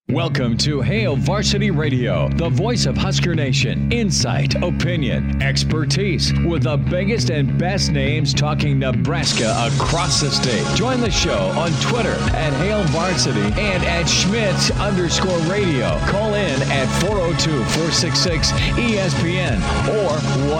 Welcome to Hail Varsity Radio, the voice of Husker Nation. Insight, opinion, expertise, with the biggest and best names talking Nebraska across the state. Join the show on Twitter at Hail Varsity and at Schmidt_radio. Call in at 402-466-ESPN or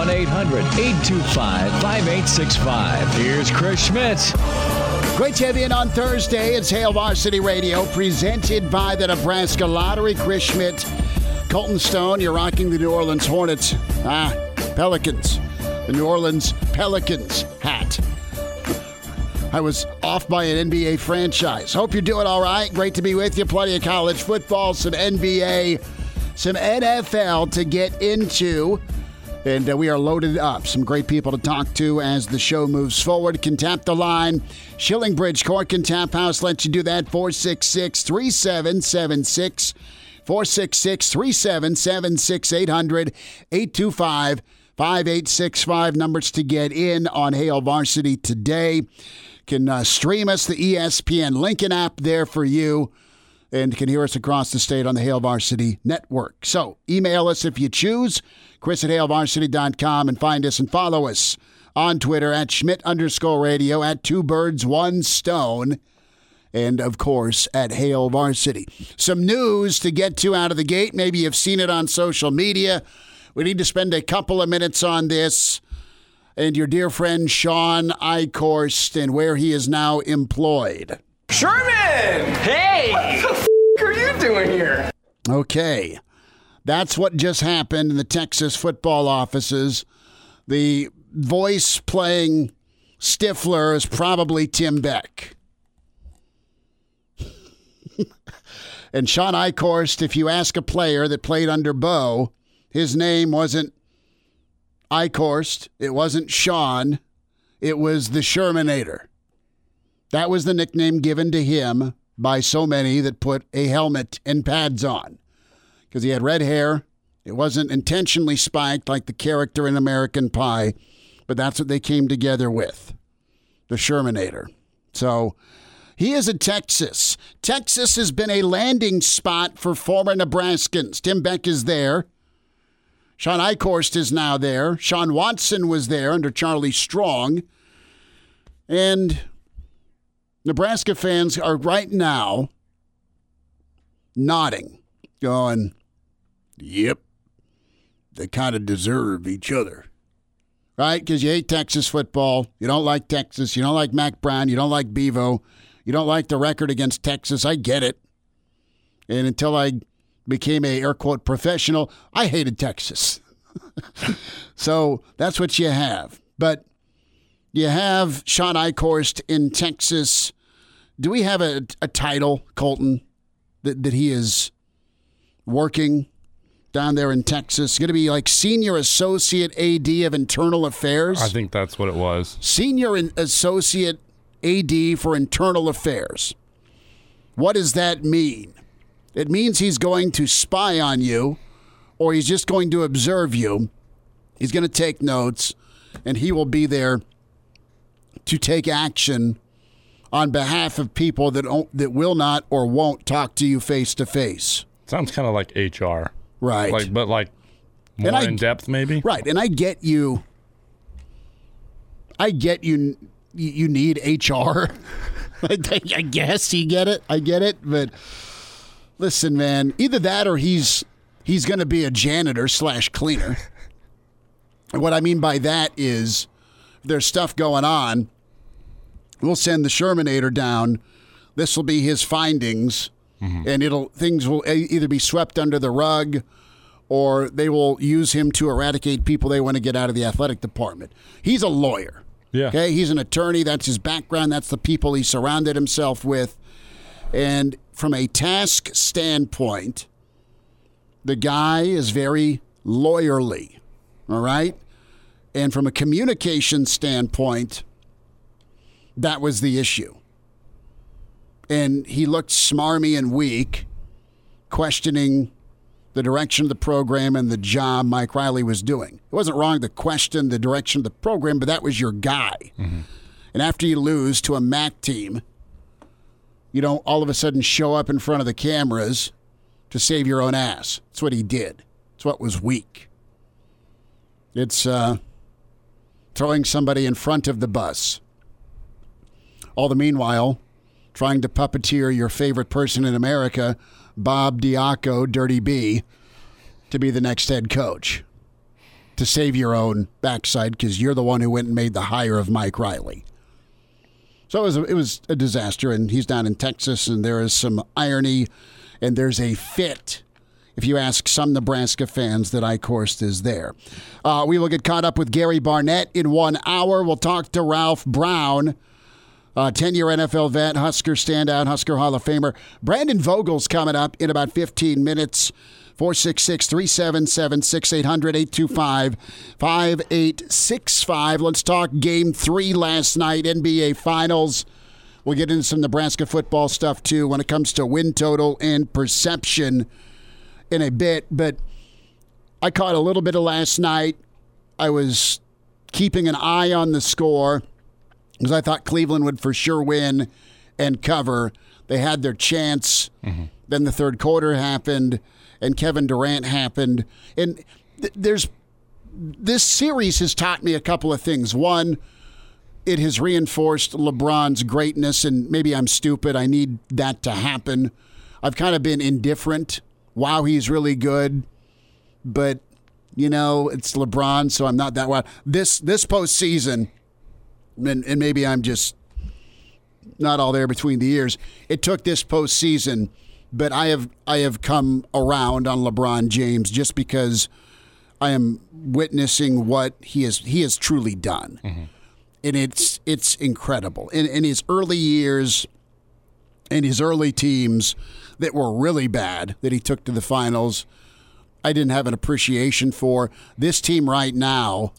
1-800-825-5865. Here's Chris Schmidt. Great to have you in on Thursday. It's Hail Varsity Radio, presented by the Nebraska Lottery. Chris Schmidt, Colton Stone, you're rocking the New Orleans Hornets. Pelicans. The New Orleans Pelicans hat. I was off by an NBA franchise. Hope you're doing all right. Great to be with you. Plenty of college football, some NBA, some NFL to get into. And we are loaded up. Some great people to talk to as the show moves forward. Can tap the line. Shillingbridge Cork and Tap House lets you do that. 466-3776. 466-3776. 800-825-5865. Numbers to get in on Hail Varsity today. Can stream us, the ESPN Lincoln app there for you. And can hear us across the state on the Hail Varsity Network. So email us if you choose. Chris at HailVarsity.com, and find us and follow us on Twitter at Schmidt_radio, at Two Birds, One Stone, and, of course, at Hail Varsity. Some news to get to out of the gate. Maybe you've seen it on social media. We need to spend a couple of minutes on this. And your dear friend Sean Eichhorst and where he is now employed. Sherman! Hey! What the are you doing here? Okay. That's what just happened in the Texas football offices. The voice playing Stifler is probably Tim Beck. And Sean Eichhorst, if you ask a player that played under Bo, his name wasn't Eichhorst. It wasn't Sean. It was the Shermanator. That was the nickname given to him by so many that put a helmet and pads on. Because he had red hair. It wasn't intentionally spiked like the character in American Pie, but that's what they came together with, the Shermanator. So he is at Texas. Texas has been a landing spot for former Nebraskans. Tim Beck is there. Sean Eichhorst is now there. Sean Watson was there under Charlie Strong. And Nebraska fans are right now nodding, going, yep, they kind of deserve each other, right? Because you hate Texas football. You don't like Texas. You don't like Mac Brown. You don't like Bevo. You don't like the record against Texas. I get it. And until I became a, air quote, professional, I hated Texas. So that's what you have. But you have Sean Eichhorst in Texas. Do we have a title, Colton, that he is working down there in Texas? Going to be like Senior Associate AD of Internal Affairs? I think that's what it was. Senior Associate AD for Internal Affairs. What does that mean? It means he's going to spy on you, or he's just going to observe you. He's going to take notes, and he will be there to take action on behalf of people that will not or won't talk to you face to face. Sounds kind of like HR. Right. But more in depth, maybe? Right. And I get you. You need HR. I guess you get it. I get it. But listen, man, either that or he's going to be a janitor / cleaner. And what I mean by that is there's stuff going on. We'll send the Shermanator down. This will be his findings. And things will either be swept under the rug, or they will use him to eradicate people they want to get out of the athletic department. He's a lawyer. Yeah. Okay, he's an attorney. That's his background. That's the people he surrounded himself with. And from a task standpoint, the guy is very lawyerly. All right? And from a communication standpoint, that was the issue. And he looked smarmy and weak, questioning the direction of the program and the job Mike Riley was doing. It wasn't wrong to question the direction of the program, but that was your guy. Mm-hmm. And after you lose to a MAC team, you don't all of a sudden show up in front of the cameras to save your own ass. That's what he did. It's what was weak. It's throwing somebody in front of the bus. All the meanwhile, trying to puppeteer your favorite person in America, Bob Diaco, Dirty B, to be the next head coach. To save your own backside because you're the one who went and made the hire of Mike Riley. So it was a disaster, and he's down in Texas, and there is some irony, and there's a fit. If you ask some Nebraska fans, that Eichhorst is there. We will get caught up with Gary Barnett in 1 hour. We'll talk to Ralph Brown, 10-year NFL vet, Husker standout, Husker Hall of Famer. Brandon Vogel's coming up in about 15 minutes. 466-377-6800-825-5865. Let's talk Game 3 last night, NBA Finals. We'll get into some Nebraska football stuff, too, when it comes to win total and perception in a bit. But I caught a little bit of last night. I was keeping an eye on the score because I thought Cleveland would for sure win and cover. They had their chance. Mm-hmm. Then the third quarter happened. And Kevin Durant happened. And this series has taught me a couple of things. One, it has reinforced LeBron's greatness, and maybe I'm stupid. I need that to happen. I've kind of been indifferent. Wow, he's really good. But, it's LeBron, so I'm not that wild. This postseason, and maybe I'm just not all there between the ears, it took this postseason. But I have come around on LeBron James just because I am witnessing what he has truly done. Mm-hmm. And it's incredible. In his early years, in his early teams that were really bad that he took to the finals, I didn't have an appreciation for. This team right now,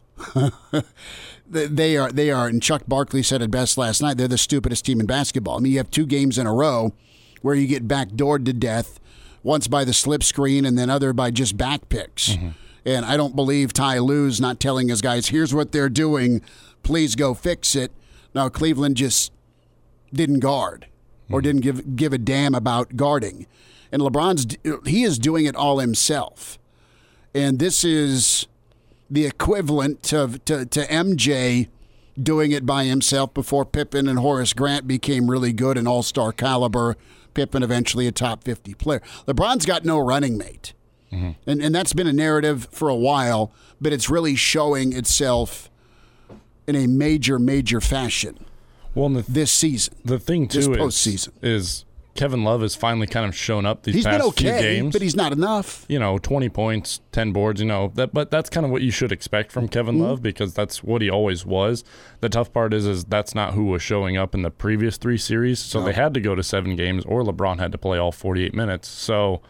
they are, and Chuck Barkley said it best last night, they're the stupidest team in basketball. I mean, you have 2 games in a row where you get backdoored to death, once by the slip screen and then other by just back picks. Mm-hmm. And I don't believe Ty Lue's not telling his guys, here's what they're doing, please go fix it. No, Cleveland just didn't guard or didn't give a damn about guarding. And he is doing it all himself. And this is the equivalent to MJ doing it by himself before Pippen and Horace Grant became really good and all-star caliber. Pippen eventually a top 50 player. LeBron's got no running mate. Mm-hmm. And that's been a narrative for a while, but it's really showing itself in a major, major fashion this season. The thing, too, this postseason is Kevin Love has finally kind of shown up these past few games. But he's not enough. 20 points, 10 boards, but that's kind of what you should expect from Kevin Love because that's what he always was. The tough part is that's not who was showing up in the previous 3 series. So they had to go to 7 games or LeBron had to play all 48 minutes. So,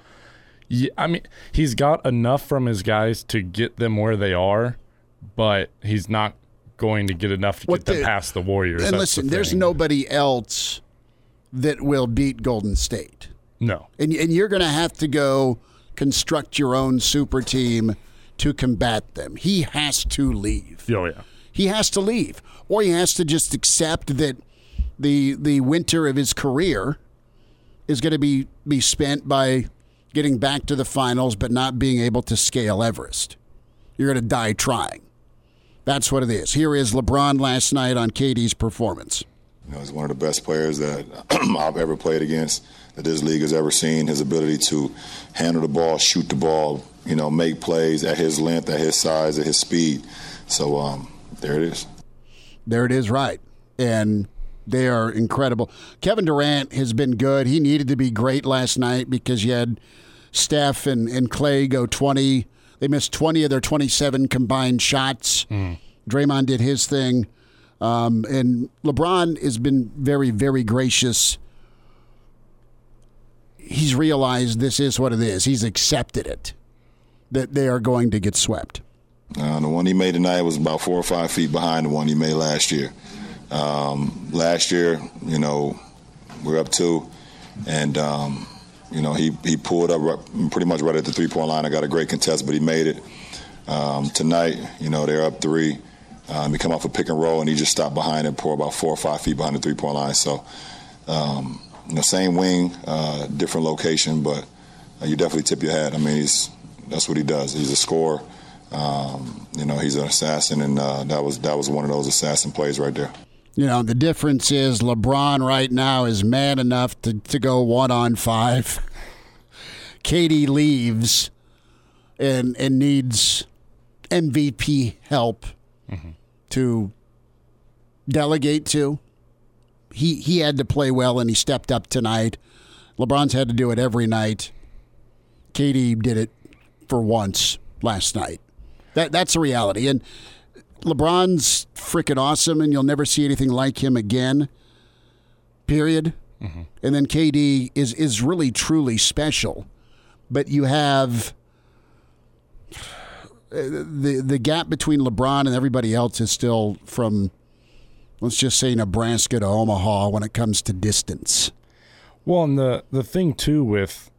he's got enough from his guys to get them where they are, but he's not going to get enough to get them past the Warriors. And listen, there's nobody else that will beat Golden State. No. And you're going to have to go construct your own super team to combat them. He has to leave. Oh, yeah. He has to leave. Or he has to just accept that the winter of his career is going to be spent by getting back to the finals but not being able to scale Everest. You're going to die trying. That's what it is. Here is LeBron last night on KD's performance. He's one of the best players that I've ever played against, that this league has ever seen. His ability to handle the ball, shoot the ball, make plays at his length, at his size, at his speed. So there it is. There it is, right. And they are incredible. Kevin Durant has been good. He needed to be great last night because you had Steph and Clay go 20. They missed 20 of their 27 combined shots. Draymond did his thing. And LeBron has been very, very gracious. He's realized this is what it is. He's accepted it, that they are going to get swept. The one he made tonight was about 4 or 5 feet behind the one he made last year. Last year, we're up 2, and he pulled up pretty much right at the 3-point line. I got a great contest, but he made it. Tonight, they're up 3. He come off a pick and roll, and he just stopped behind and poured about 4 or 5 feet behind the 3-point line. So, same wing, different location, but you definitely tip your hat. I mean, that's what he does. He's a scorer. He's an assassin, and that was one of those assassin plays right there. The difference is LeBron right now is man enough to go 1-on-5. KD leaves and needs MVP help to delegate to. He had to play well, and he stepped up tonight. LeBron's had to do it every night. KD did it for once last night. That's a reality. And LeBron's freaking awesome, and you'll never see anything like him again, period. And then KD is really, truly special. But you have the gap between LeBron and everybody else is still from, let's just say, Nebraska to Omaha when it comes to distance. Well, and the thing, too, with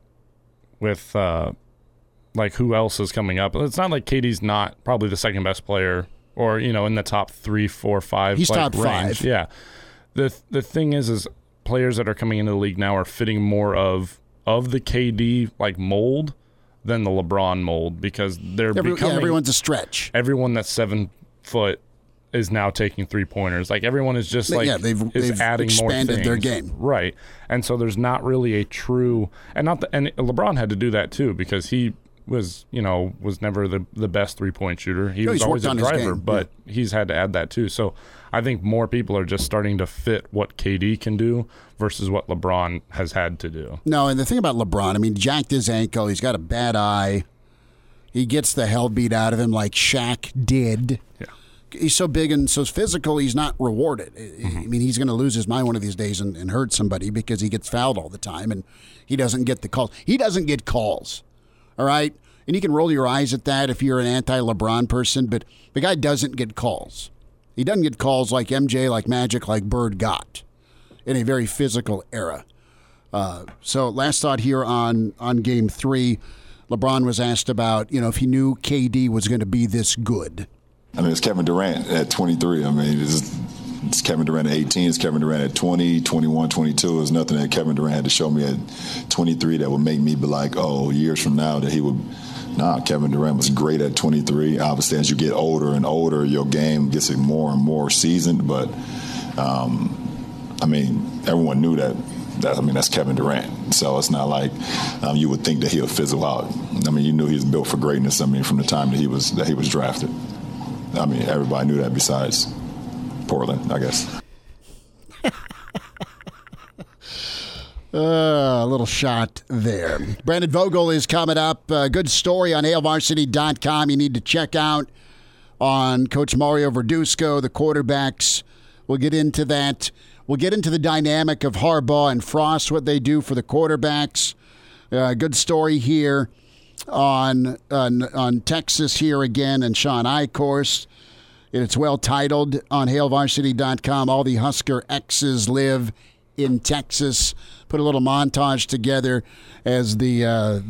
like who else is coming up, it's not like KD's not probably the second best player or, in the top 3, 4, 5. He's top range. 5. Yeah. The thing is players that are coming into the league now are fitting more of the KD like mold than the LeBron mold, because they're becoming everyone's a stretch. Everyone that's 7 foot is now taking 3-pointers. Like everyone is just like they've adding expanded more things. their game, right? And so there's not really a true and LeBron had to do that too, because he was never the best 3-point shooter. He was always a driver, but he's had to add that too. So I think more people are just starting to fit what KD can do versus what LeBron has had to do. No, and the thing about LeBron, I mean, jacked his ankle. He's got a bad eye. He gets the hell beat out of him like Shaq did. Yeah. He's so big and so physical, he's not rewarded. I mean, he's going to lose his mind one of these days and hurt somebody because he gets fouled all the time and he doesn't get the calls. He doesn't get calls, all right? And you can roll your eyes at that if you're an anti-LeBron person, but the guy doesn't get calls. He doesn't get calls like MJ, like Magic, like Bird got in a very physical era. So last thought here on Game 3, LeBron was asked about, if he knew KD was going to be this good. I mean, it's Kevin Durant at 23. I mean, it's Kevin Durant at 18. It's Kevin Durant at 20, 21, 22. There's nothing that Kevin Durant had to show me at 23 that would make me be like, years from now that he would. Nah, Kevin Durant was great at 23. Obviously, as you get older and older, your game gets more and more seasoned. But, everyone knew that. That's Kevin Durant. So it's not like you would think that he'll fizzle out. You knew he was built for greatness. From the time that he was drafted. Everybody knew that besides Portland, I guess. A little shot there. Brandon Vogel is coming up. Good story on HailVarsity.com. You need to check out on Coach Mario Verduzco, the quarterbacks. We'll get into that. We'll get into the dynamic of Harbaugh and Frost, what they do for the quarterbacks. Good story here on Texas here again and Sean Eichhorst. It's well titled on HailVarsity.com. All the Husker X's live in Texas. Put a little montage together as the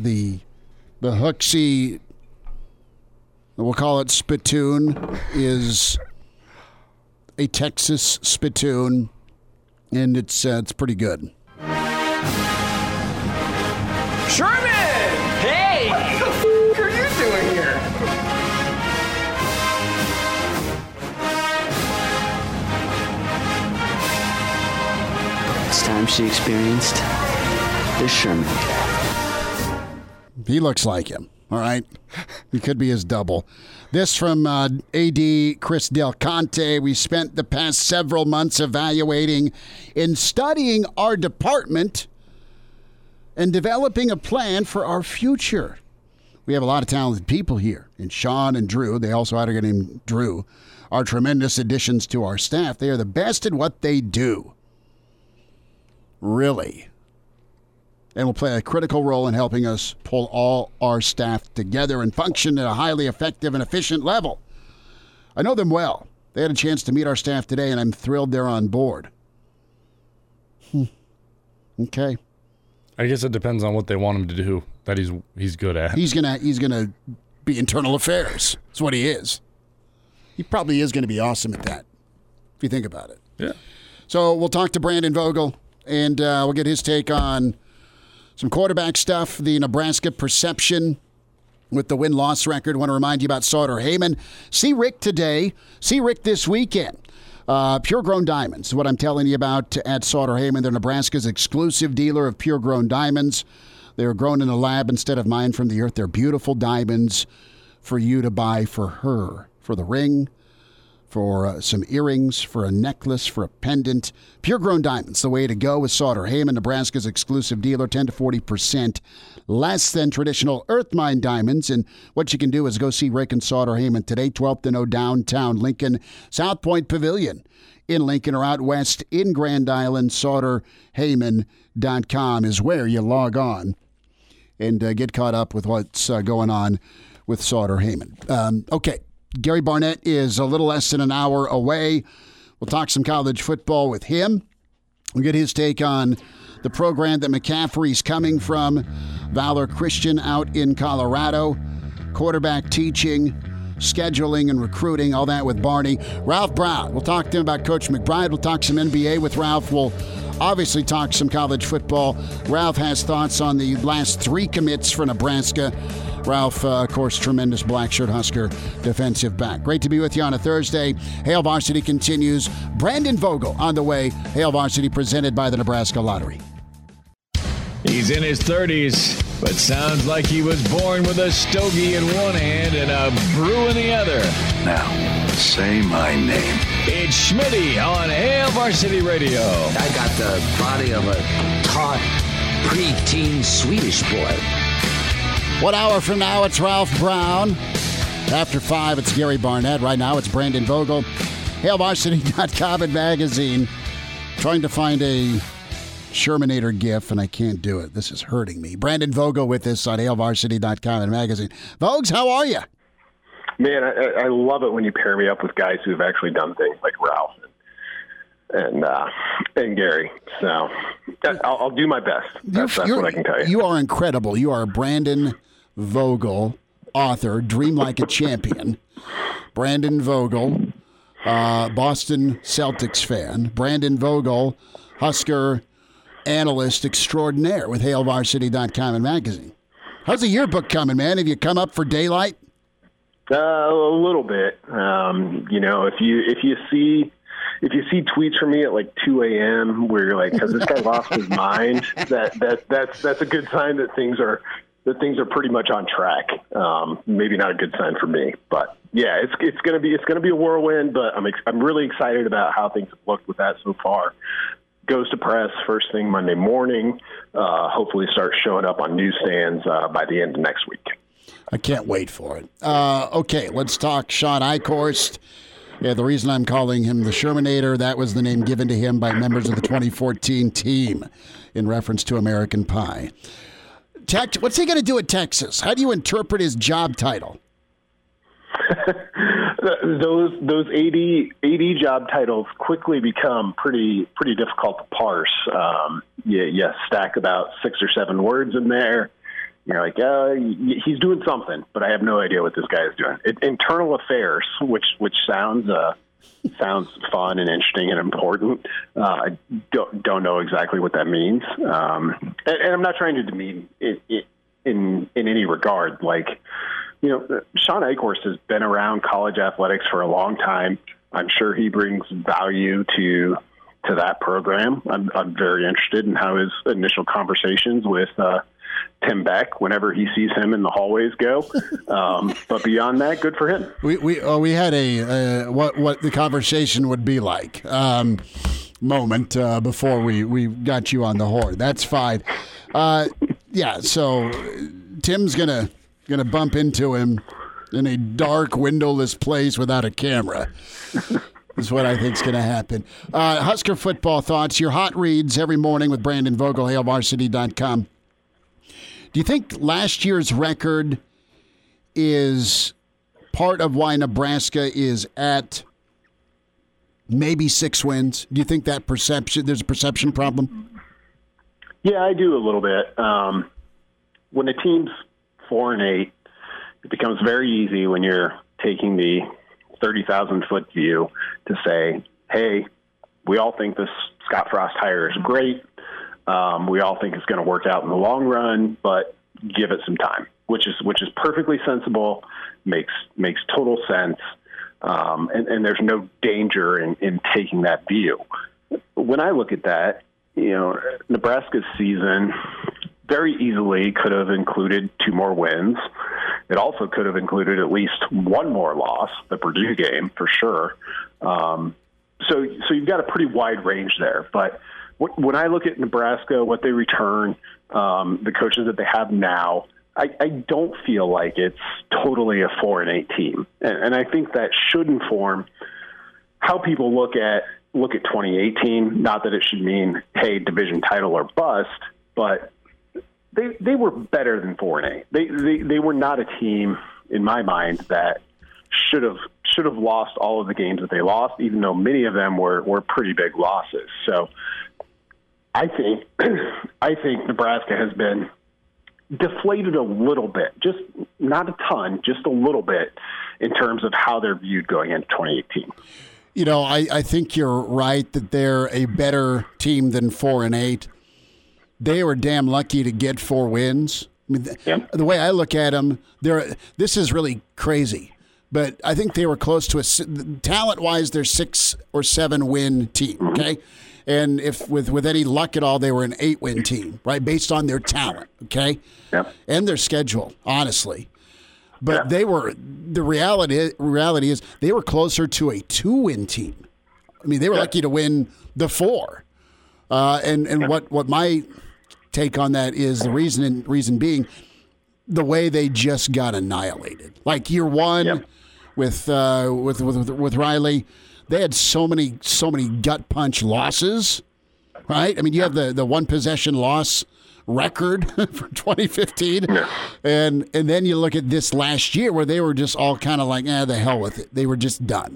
Hooksy, we'll call it spittoon, is a Texas spittoon, and it's pretty good. Sherman! Hey! What the are you doing here? It's time she experienced the Sherman Cat. He looks like him, all right? He could be his double. This from AD Chris Del Conte. We spent the past several months evaluating and studying our department and developing a plan for our future. We have a lot of talented people here, and Sean and Drew, they also had a guy named Drew, are tremendous additions to our staff. They are the best at what they do. Really. And will play a critical role in helping us pull all our staff together and function at a highly effective and efficient level. I know them well. They had a chance to meet our staff today, and I'm thrilled they're on board. Okay. I guess it depends on what they want him to do that he's good at. He's gonna be internal affairs. That's what he is. He probably is going to be awesome at that, if you think about it. Yeah. So we'll talk to Brandon Vogel, and we'll get his take on Some quarterback stuff, the Nebraska perception with the win-loss record. I want to remind you about Sauter Heyman. See Rick today. See Rick this weekend. Pure Grown Diamonds is what I'm telling you about at Sauter Heyman. They're Nebraska's exclusive dealer of pure grown diamonds. They're grown in a lab instead of mined from the earth. They're beautiful diamonds for you to buy for her, for the ring, for some earrings, for a necklace, for a pendant. Pure Grown Diamonds, the way to go with Sauter Heyman, Nebraska's exclusive dealer, 10 to 40% less than traditional earth mine diamonds. And what you can do is go see Rick and Sauter Heyman today, 12th and O downtown Lincoln, South Point Pavilion in Lincoln, or out west in Grand Island. SauterHeyman.com is where you log on and get caught up with what's going on with Sauter Heyman. Okay. Gary Barnett is a little less than an hour away. We'll talk some college football with him. We'll get his take on the program that McCaffrey's coming from, Valor Christian out in Colorado, quarterback teaching, scheduling and recruiting, all that with Barney. Ralph Brown, we'll talk to him about Coach McBride. We'll talk some NBA with Ralph. We'll obviously talk some college football. Ralph has thoughts on the last 3 commits for Nebraska. Ralph, of course, tremendous black shirt Husker defensive back. Great to be with you on a Thursday. Hail Varsity continues. Brandon Vogel on the way. Hail Varsity presented by the Nebraska Lottery. He's in his 30s, but sounds like he was born with a stogie in one hand and a brew in the other. Now, say my name. It's Schmitty on Hail Varsity Radio. I got the body of a taut, preteen Swedish boy. 1 hour from now, it's Ralph Brown. After 5, it's Gary Barnett. Right now, it's Brandon Vogel. HailVarsity.com and magazine. Trying to find a Shermanator gif, and I can't do it. This is hurting me. Brandon Vogel with us on HailVarsity.com and magazine. Vogues, how are you? Man, I love it when you pair me up with guys who've actually done things like Ralph and Gary. So I'll do my best. That's what I can tell you. You are incredible. You are Brandon Vogel, author, Dream Like a Champion. Brandon Vogel, Boston Celtics fan. Brandon Vogel, Husker analyst extraordinaire with HailVarsity.com and magazine. How's the yearbook coming, man? Have you come up for daylight? A little bit. If you see tweets from me at like 2 a.m. where you're like, has this guy lost his mind? That's a good sign that things are pretty much on track. Maybe not a good sign for me, but yeah, it's gonna be a whirlwind. But I'm really excited about how things have looked with that so far. Goes to press first thing Monday morning. Hopefully, start showing up on newsstands by the end of next week. I can't wait for it. Okay, let's talk Sean Eichhorst. Yeah, the reason I'm calling him the Shermanator, that was the name given to him by members of the 2014 team in reference to American Pie. What's he going to do at Texas? How do you interpret his job title? Those AD job titles quickly become pretty difficult to parse. You stack about 6 or 7 words in there. You're like, he's doing something, but I have no idea what this guy is doing. Internal affairs, which sounds fun and interesting and important. I don't know exactly what that means, and I'm not trying to demean it in any regard. Like, Sean Eichhorst has been around college athletics for a long time. I'm sure he brings value to that program. I'm very interested in how his initial conversations with Tim Beck, whenever he sees him in the hallways, go. But beyond that, good for him. We had a what the conversation would be like moment before we got you on the horn. That's fine. So Tim's gonna bump into him in a dark, windowless place without a camera. Is what I think is going to happen. Husker football thoughts. Your hot reads every morning with Brandon Vogel, HailVarsity.com. Do you think last year's record is part of why Nebraska is at maybe 6 wins? Do you think that there's a perception problem? Yeah, I do a little bit. When a team's 4-8, it becomes very easy when you're taking the 30,000-foot view to say, hey, we all think this Scott Frost hire is great. We all think it's going to work out in the long run, but give it some time, which is perfectly sensible, makes total sense, and there's no danger in taking that view. When I look at that, Nebraska's season very easily could have included 2 more wins. It also could have included at least 1 more loss, the Purdue game for sure. So you've got a pretty wide range there. But when I look at Nebraska, what they return, the coaches that they have now, I don't feel like it's totally a 4-8 team. And I think that should inform how people look at 2018. Not that it should mean, hey, division title or bust, but they were better than 4-8. They were not a team, in my mind, that should have lost all of the games that they lost, even though many of them were pretty big losses. So I think Nebraska has been deflated a little bit, just not a ton, just a little bit in terms of how they're viewed going into 2018. I think you're right that they're a better team than 4-8. They were damn lucky to get 4 wins. I mean, the way I look at them, this is really crazy, but I think they were close to talent-wise, they're 6 or 7 win team. Okay. And if with any luck at all, they were an 8-win team, right? Based on their talent, okay? Yep. And their schedule, honestly. But they were, the reality is they were closer to a 2-win team. I mean, they were lucky to win the 4. And what my take on that is the reason being the way they just got annihilated. Like year 1 with Riley, they had so many gut punch losses, right? I mean, you have the 1 possession loss record for 2015, and then you look at this last year where they were just all kind of like, the hell with it. They were just done.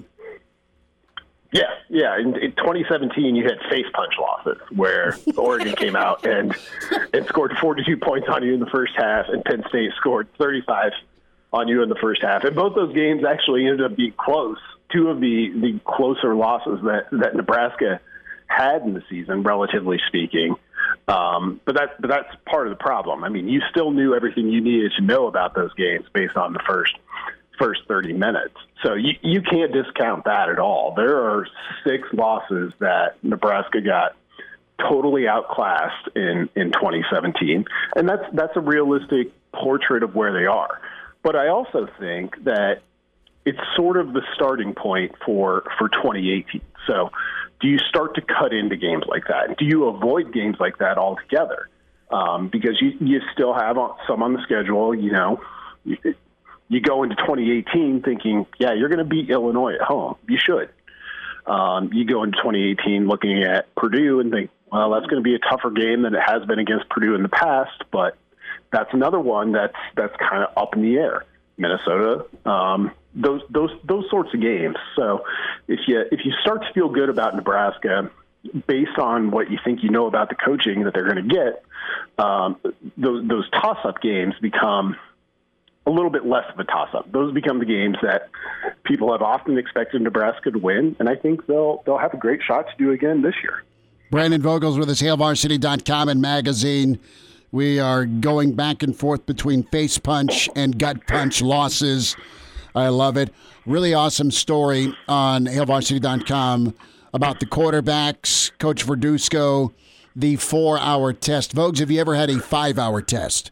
Yeah. In 2017, you had face punch losses where Oregon came out and scored 42 points on you in the first half, and Penn State scored 35 on you in the first half. And both those games actually ended up being close. 2 of the closer losses that Nebraska had in the season, relatively speaking. But that's part of the problem. I mean, you still knew everything you needed to know about those games based on the first 30 minutes. So you can't discount that at all. There are 6 losses that Nebraska got totally outclassed in 2017, and that's a realistic portrait of where they are. But I also think that it's sort of the starting point for 2018. So do you start to cut into games like that? Do you avoid games like that altogether? Because you still have some on the schedule. You go into 2018 thinking, you're going to beat Illinois at home. You should. You go into 2018 looking at Purdue and think, well, that's going to be a tougher game than it has been against Purdue in the past, but that's another one that's kind of up in the air. Minnesota, those sorts of games. So if you start to feel good about Nebraska based on what you think you know about the coaching that they're going to get, those toss-up games become a little bit less of a toss-up. Those become the games that people have often expected Nebraska to win, and I think they'll have a great shot to do again this year. Brandon Vogel's with us, HailVarsity.com and magazine. We are going back and forth between face punch and gut punch losses. I love it. Really awesome story on HailVarsity.com about the quarterbacks, Coach Verduzco, the 4-hour test. Vogues, have you ever had a 5-hour test?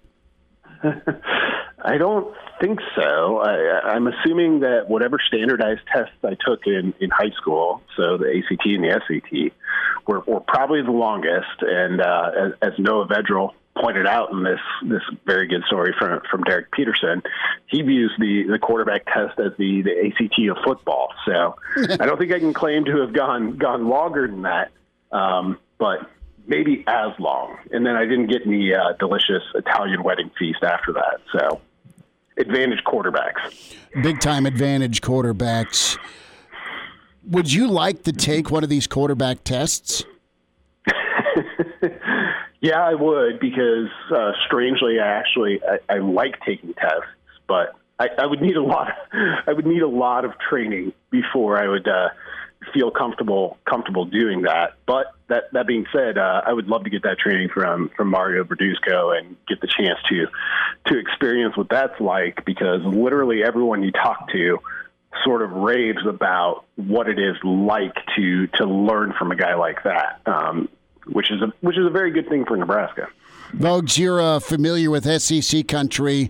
I don't think so. I'm assuming that whatever standardized tests I took in high school, so the ACT and the SAT, were probably the longest. And as Noah Vedral pointed out in this very good story from Derek Peterson, he views the quarterback test as the ACT of football. So I don't think I can claim to have gone longer than that, but maybe as long. And then I didn't get any delicious Italian wedding feast after that. So advantage quarterbacks. Big time advantage quarterbacks. Would you like to take one of these quarterback tests? Yeah, I would, because strangely, I like taking tests, but I would need a lot. I would need a lot of training before I would feel comfortable doing that. But that being said, I would love to get that training from Mario Verduzco and get the chance to experience what that's like, because literally everyone you talk to sort of raves about what it is like to learn from a guy like that, which is a very good thing for Nebraska. Vogues, you're familiar with SEC country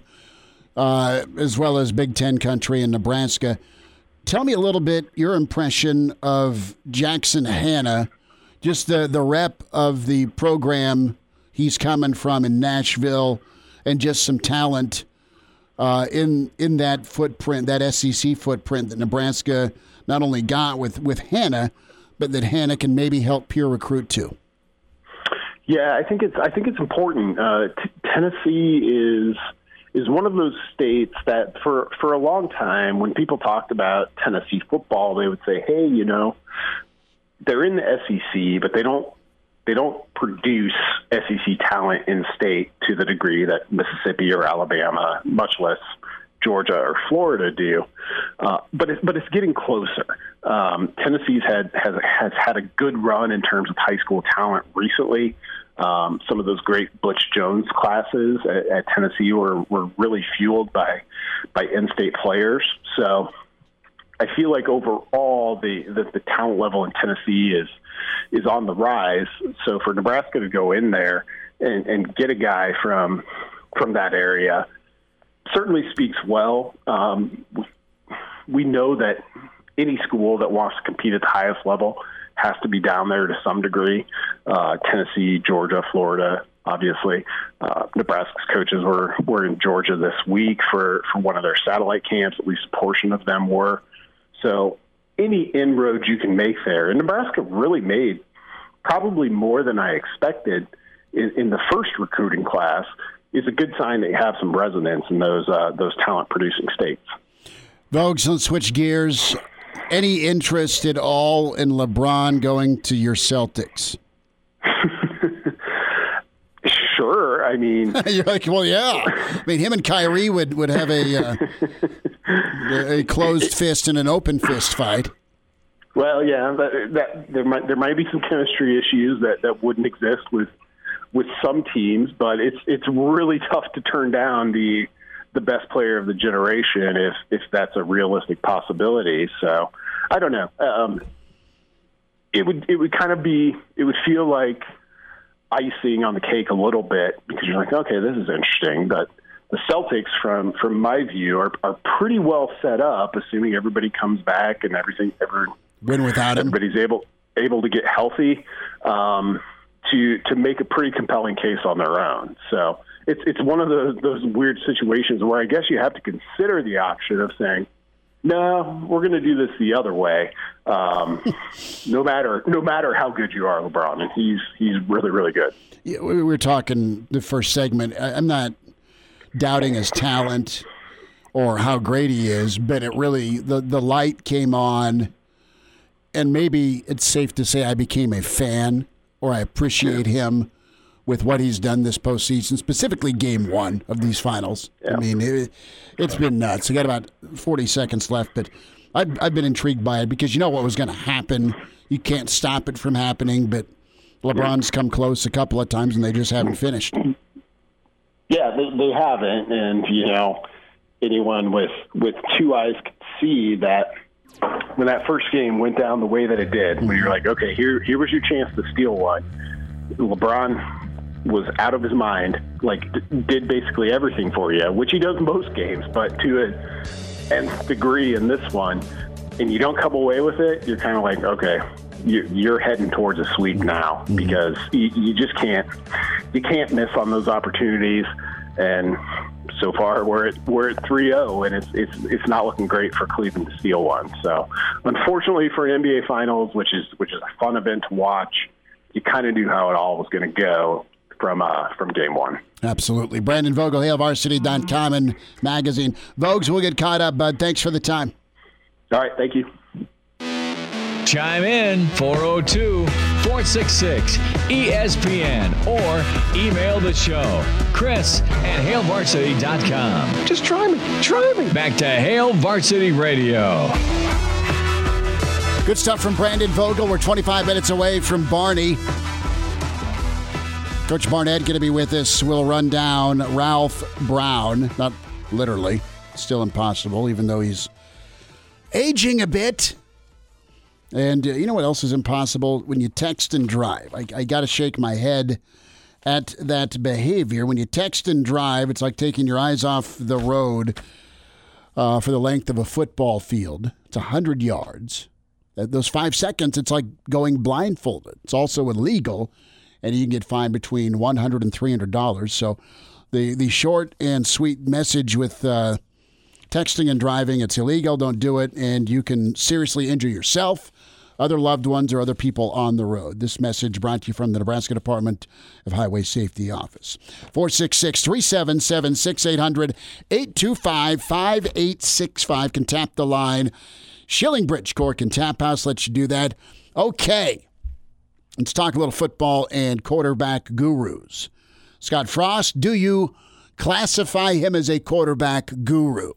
as well as Big Ten country in Nebraska. Tell me a little bit your impression of Jackson Hanna, just the rep of the program he's coming from in Nashville, and just some talent in that footprint, that SEC footprint that Nebraska not only got with Hanna, but that Hanna can maybe help peer recruit too. Yeah, I think it's important. Tennessee is one of those states that for a long time, when people talked about Tennessee football, they would say, hey, they're in the SEC, but they don't produce SEC talent in state to the degree that Mississippi or Alabama, much less Georgia or Florida do. But it's getting closer. Tennessee's has had a good run in terms of high school talent recently. Some of those great Butch Jones classes at Tennessee were really fueled by in-state players. So I feel like overall the talent level in Tennessee is on the rise. So for Nebraska to go in there and get a guy from that area certainly speaks well. We know that any school that wants to compete at the highest level has to be down there to some degree. Tennessee, Georgia, Florida, obviously. Nebraska's coaches were in Georgia this week for one of their satellite camps. At least a portion of them were. So any inroads you can make there, and Nebraska really made probably more than I expected in the first recruiting class, is a good sign that you have some resonance in those talent-producing states. Vogues, let's switch gears. Any interest at all in LeBron going to your Celtics? Sure. I mean, you're like, well, yeah. I mean, him and Kyrie would have a closed fist and an open fist fight. Well, yeah, there might be some chemistry issues that wouldn't exist with some teams, but it's really tough to turn down the best player of the generation if that's a realistic possibility. So I don't know. It would kind of it would feel like icing on the cake a little bit, because you're like, okay, this is interesting. But the Celtics, from my view, are pretty well set up, assuming everybody comes back and win without him. Everybody's able to get healthy, to make a pretty compelling case on their own. So it's one of those weird situations where I guess you have to consider the option of saying, no, we're going to do this the other way. No matter how good you are, LeBron, and he's really, really good. Yeah, we were talking the first segment. I'm not doubting his talent or how great he is, but it really the light came on, and maybe it's safe to say I became a fan, or I appreciate him with what he's done this postseason, specifically Game 1 of these finals. Yeah. I mean, it's been nuts. We got about 40 seconds left, but I've been intrigued by it because you know what was going to happen. You can't stop it from happening, but LeBron's come close a couple of times, and they just haven't finished. Yeah, they haven't, and anyone with two eyes could see that when that first game went down the way that it did, when you're like, okay, here was your chance to steal one. LeBron was out of his mind, did basically everything for you, which he does most games, but to an nth degree in this one, and you don't come away with it, you're kind of like, okay, you're heading towards a sweep now, because you just can't miss on those opportunities. And so far we're at 3-0, and it's not looking great for Cleveland to steal one. So unfortunately for an NBA Finals, which is a fun event to watch, you kind of knew how it all was going to go from Game 1. Absolutely. Brandon Vogel, HailVarsity.com and magazine. Vogues, we'll get caught up, bud. Thanks for the time. All right, thank you. Chime in, 402 888-466-ESPN or email the show, Chris@HailVarsity.com. Just try me. Try me. Back to Hail Varsity Radio. Good stuff from Brandon Vogel. We're 25 minutes away from Barney. Coach Barnett going to be with us. We'll run down Ralph Brown. Not literally. Still impossible, even though he's aging a bit. And you know what else is impossible? When you text and drive. I got to shake my head at that behavior. When you text and drive, it's like taking your eyes off the road for the length of a football field. It's 100 yards. Those 5 seconds, it's like going blindfolded. It's also illegal, and you can get fined between $100 and $300. So the short and sweet message with texting and driving, it's illegal, don't do it, and you can seriously injure yourself, other loved ones, or other people on the road. This message brought to you from the Nebraska Department of Highway Safety Office. 466-377-6800-825-5865. Can tap the line. Shillingbridge Cork and Tap House lets you do that. Okay, let's talk a little football and quarterback gurus. Scott Frost, do you classify him as a quarterback guru?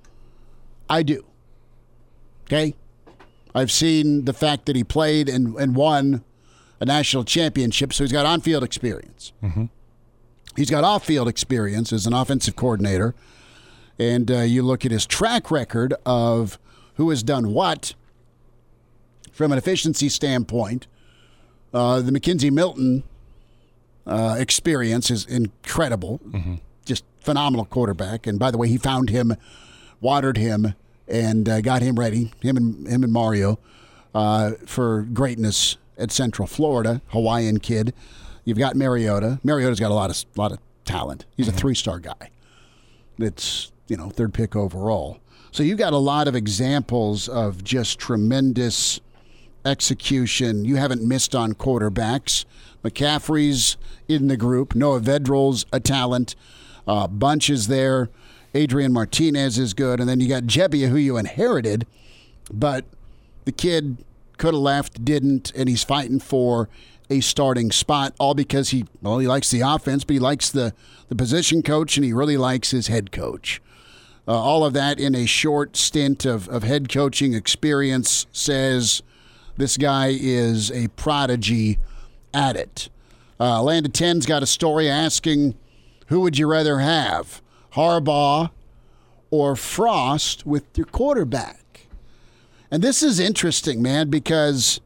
I do. Okay? I've seen the fact that he played and won a national championship, so he's got on-field experience. Mm-hmm. He's got off-field experience as an offensive coordinator, and you look at his track record of who has done what from an efficiency standpoint. The McKenzie Milton experience is incredible. Mm-hmm. Just phenomenal quarterback. And by the way, he found him, watered him, and got him ready, him and Mario, for greatness at Central Florida. Hawaiian kid. You've got Mariota. Mariota's got a lot of talent. He's a 3-star guy. It's, third pick overall. So you've got a lot of examples of just tremendous execution. You haven't missed on quarterbacks. McCaffrey's in the group. Noah Vedrill's a talent. Bunch is there. Adrian Martinez is good. And then you got Gebbia, who you inherited, but the kid could have left, didn't, and he's fighting for a starting spot, all because he likes the offense, but he likes the position coach, and he really likes his head coach. All of that in a short stint of head coaching experience says this guy is a prodigy at it. Land of 10's got a story asking, who would you rather have, Harbaugh or Frost with your quarterback? And this is interesting, man, because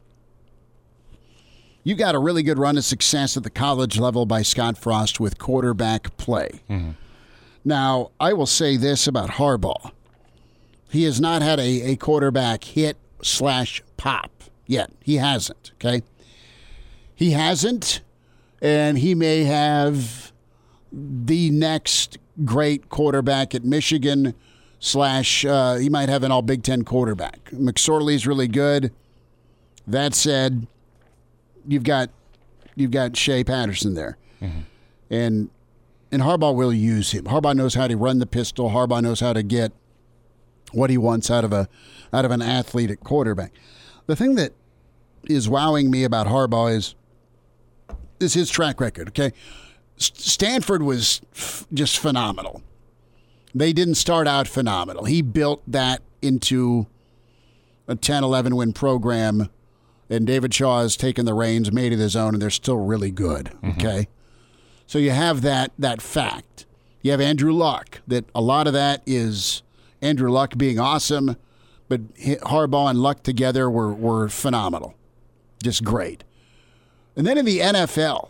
you got a really good run of success at the college level by Scott Frost with quarterback play. Mm-hmm. Now, I will say this about Harbaugh. He has not had a quarterback hit/pop yet. He hasn't, okay? He hasn't, and he may have the next great quarterback at Michigan / he might have an all-Big Ten quarterback. McSorley's really good. That said, you've got Shea Patterson there. Mm-hmm. And Harbaugh will use him. Harbaugh knows how to run the pistol. Harbaugh knows how to get what he wants out of an athlete at quarterback. The thing that is wowing me about Harbaugh is his track record, okay? Stanford was just phenomenal. They didn't start out phenomenal. He built that into a 10-11 win program, and David Shaw has taken the reins, made it his own, and they're still really good, okay? Mm-hmm. So you have that fact. You have Andrew Luck, that a lot of that is Andrew Luck being awesome, but Harbaugh and Luck together were phenomenal. Just great. And then in the NFL,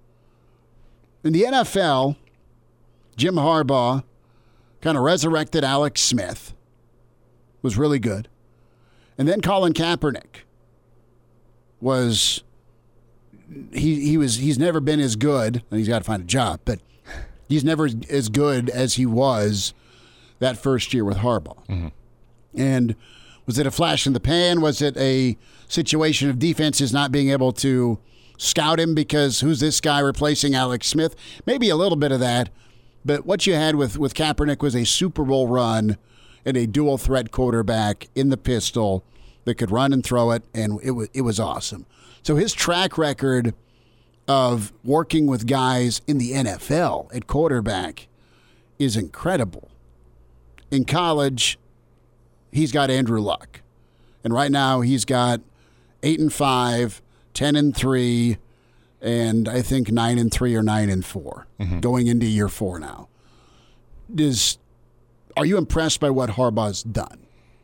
Jim Harbaugh kind of resurrected Alex Smith, was really good. And then Colin Kaepernick was... He's never been as good, and he's got to find a job, but he's never as good as he was that first year with Harbaugh. Mm-hmm. And was it a flash in the pan? Was it a situation of defenses not being able to scout him because who's this guy replacing Alex Smith? Maybe a little bit of that, but what you had with Kaepernick was a Super Bowl run and a dual threat quarterback in the pistol that could run and throw it, and it was awesome. So his track record of working with guys in the NFL at quarterback is incredible. In college, he's got Andrew Luck. And right now he's got 8-5, 10-3, and I think 9-3 or 9-4 going into year 4 now. Are you impressed by what Harbaugh's done?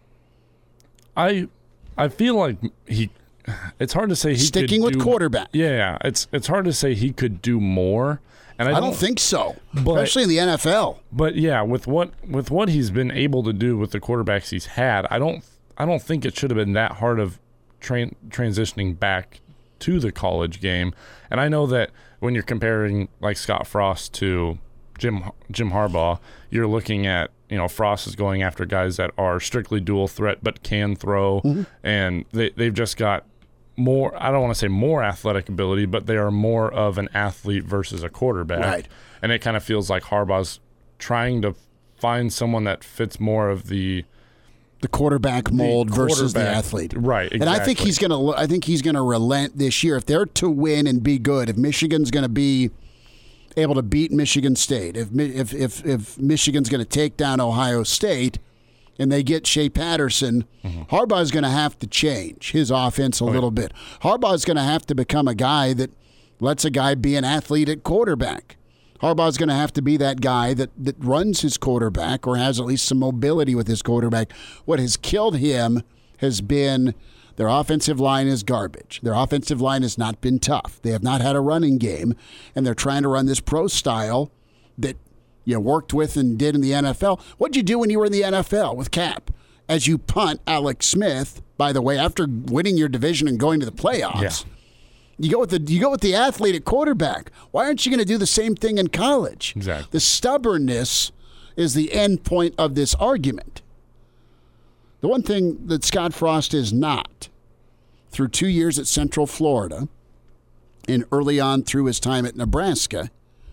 I feel like it's hard to say he sticking could with quarterback. Yeah, it's hard to say he could do more. And I don't think so, especially in the NFL. But yeah, with what he's been able to do with the quarterbacks he's had, I don't think it should have been that hard of transitioning back to the college game. And I know that when you're comparing like Scott Frost to Jim Harbaugh, you're looking at, Frost is going after guys that are strictly dual threat but can throw, and they've just got more, I don't want to say more athletic ability, but they are more of an athlete versus a quarterback. Right. And it kind of feels like Harbaugh's trying to find someone that fits more of the quarterback mold versus the athlete. Right, exactly. And I think he's gonna relent this year. If they're to win and be good, if Michigan's going to be able to beat Michigan State, if Michigan's going to take down Ohio State and they get Shea Patterson, Harbaugh's going to have to change his offense a little bit. Harbaugh's going to have to become a guy that lets a guy be an athlete at quarterback. Harbaugh's going to have to be that guy that runs his quarterback or has at least some mobility with his quarterback. What has killed him has been their offensive line is garbage. Their offensive line has not been tough. They have not had a running game, and they're trying to run this pro style that you worked with and did in the NFL. What'd you do when you were in the NFL with Cap? As you punt Alex Smith, by the way, after winning your division and going to the playoffs. Yeah. You go with the athlete at quarterback. Why aren't you going to do the same thing in college? Exactly. The stubbornness is the end point of this argument. The one thing that Scott Frost is not, through 2 years at Central Florida and early on through his time at Nebraska,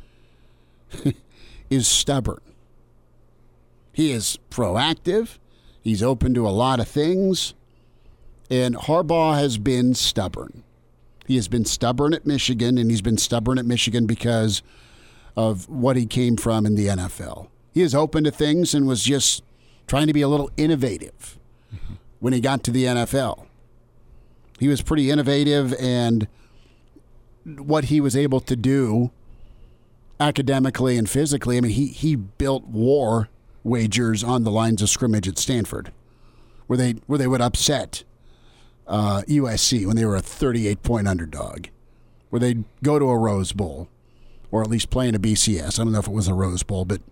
is stubborn. He is proactive. He's open to a lot of things. And Harbaugh has been stubborn. He has been stubborn at Michigan, and he's been stubborn at Michigan because of what he came from in the NFL. He is open to things and was just trying to be a little innovative when he got to the NFL. He was pretty innovative, and what he was able to do academically and physically, I mean, he built war wagers on the lines of scrimmage at Stanford where they would upset USC when they were a 38-point underdog, where they'd go to a Rose Bowl, or at least play in a BCS. I don't know if it was a Rose Bowl, but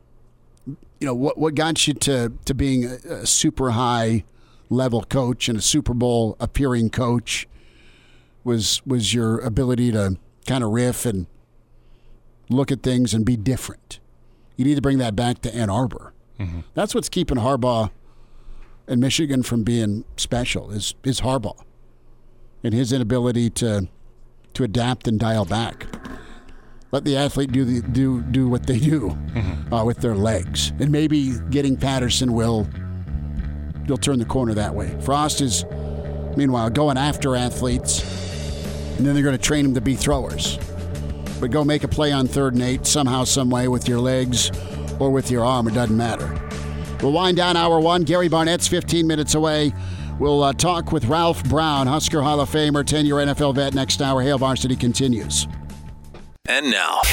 what got you to being a super high level coach and a Super Bowl appearing coach was your ability to kind of riff and look at things and be different. You need to bring that back to Ann Arbor. That's what's keeping Harbaugh and Michigan from being special is Harbaugh and his inability to adapt and dial back. Let the athlete do what they do with their legs, and maybe getting Patterson will turn the corner that way. Frost is, meanwhile, going after athletes, and then they're going to train them to be throwers. But go make a play on 3rd and 8 somehow, some way with your legs or with your arm. It doesn't matter. We'll wind down hour 1. Gary Barnett's 15 minutes away. We'll talk with Ralph Brown, Husker Hall of Famer, 10-year NFL vet. Next hour, Hail Varsity continues. And now,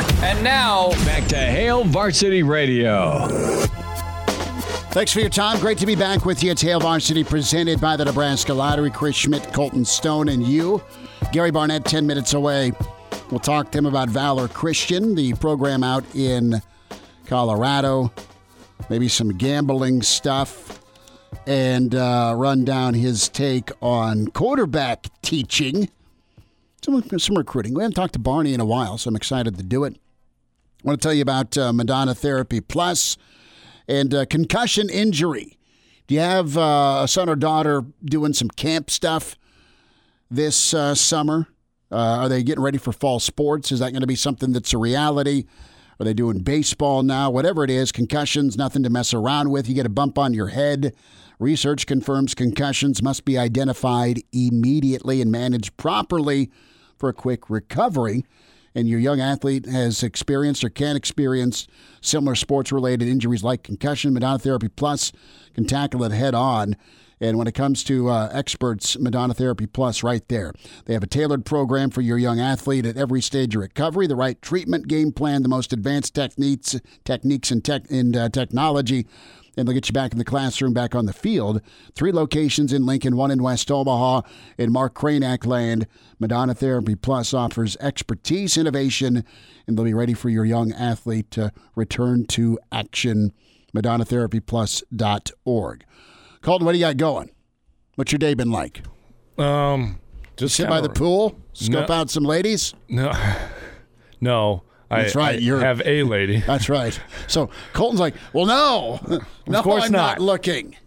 back to Hail Varsity Radio. Thanks for your time. Great to be back with you. It's Hail Varsity, presented by the Nebraska Lottery. Chris Schmidt, Colton Stone, and you. Gary Barnett, 10 minutes away. We'll talk to him about Valor Christian, the program out in Colorado. Maybe some gambling stuff, and run down his take on quarterback teaching. Some recruiting. We haven't talked to Barney in a while, so I'm excited to do it. I want to tell you about Madonna Therapy Plus and concussion injury. Do you have a son or daughter doing some camp stuff this summer? Are they getting ready for fall sports? Is that going to be something that's a reality? Are they doing baseball now? Whatever it is, concussions, nothing to mess around with. You get a bump on your head. Research confirms concussions must be identified immediately and managed properly for a quick recovery. And your young athlete has experienced or can experience similar sports-related injuries like concussion, Madonna Therapy Plus can tackle it head-on. And when it comes to experts, Madonna Therapy Plus right there. They have a tailored program for your young athlete at every stage of recovery, the right treatment game plan, the most advanced techniques and technology. And they'll get you back in the classroom, back on the field. 3 locations in Lincoln, 1 in West Omaha. In Mark Cranack land, Madonna Therapy Plus offers expertise, innovation, and they'll be ready for your young athlete to return to action. MadonnaTherapyPlus.org. Colton, what do you got going? What's your day been like? Just sit by the pool, scope out some ladies? No. That's right. You have a lady. That's right. So Colton's like, well, no, of course I'm not looking.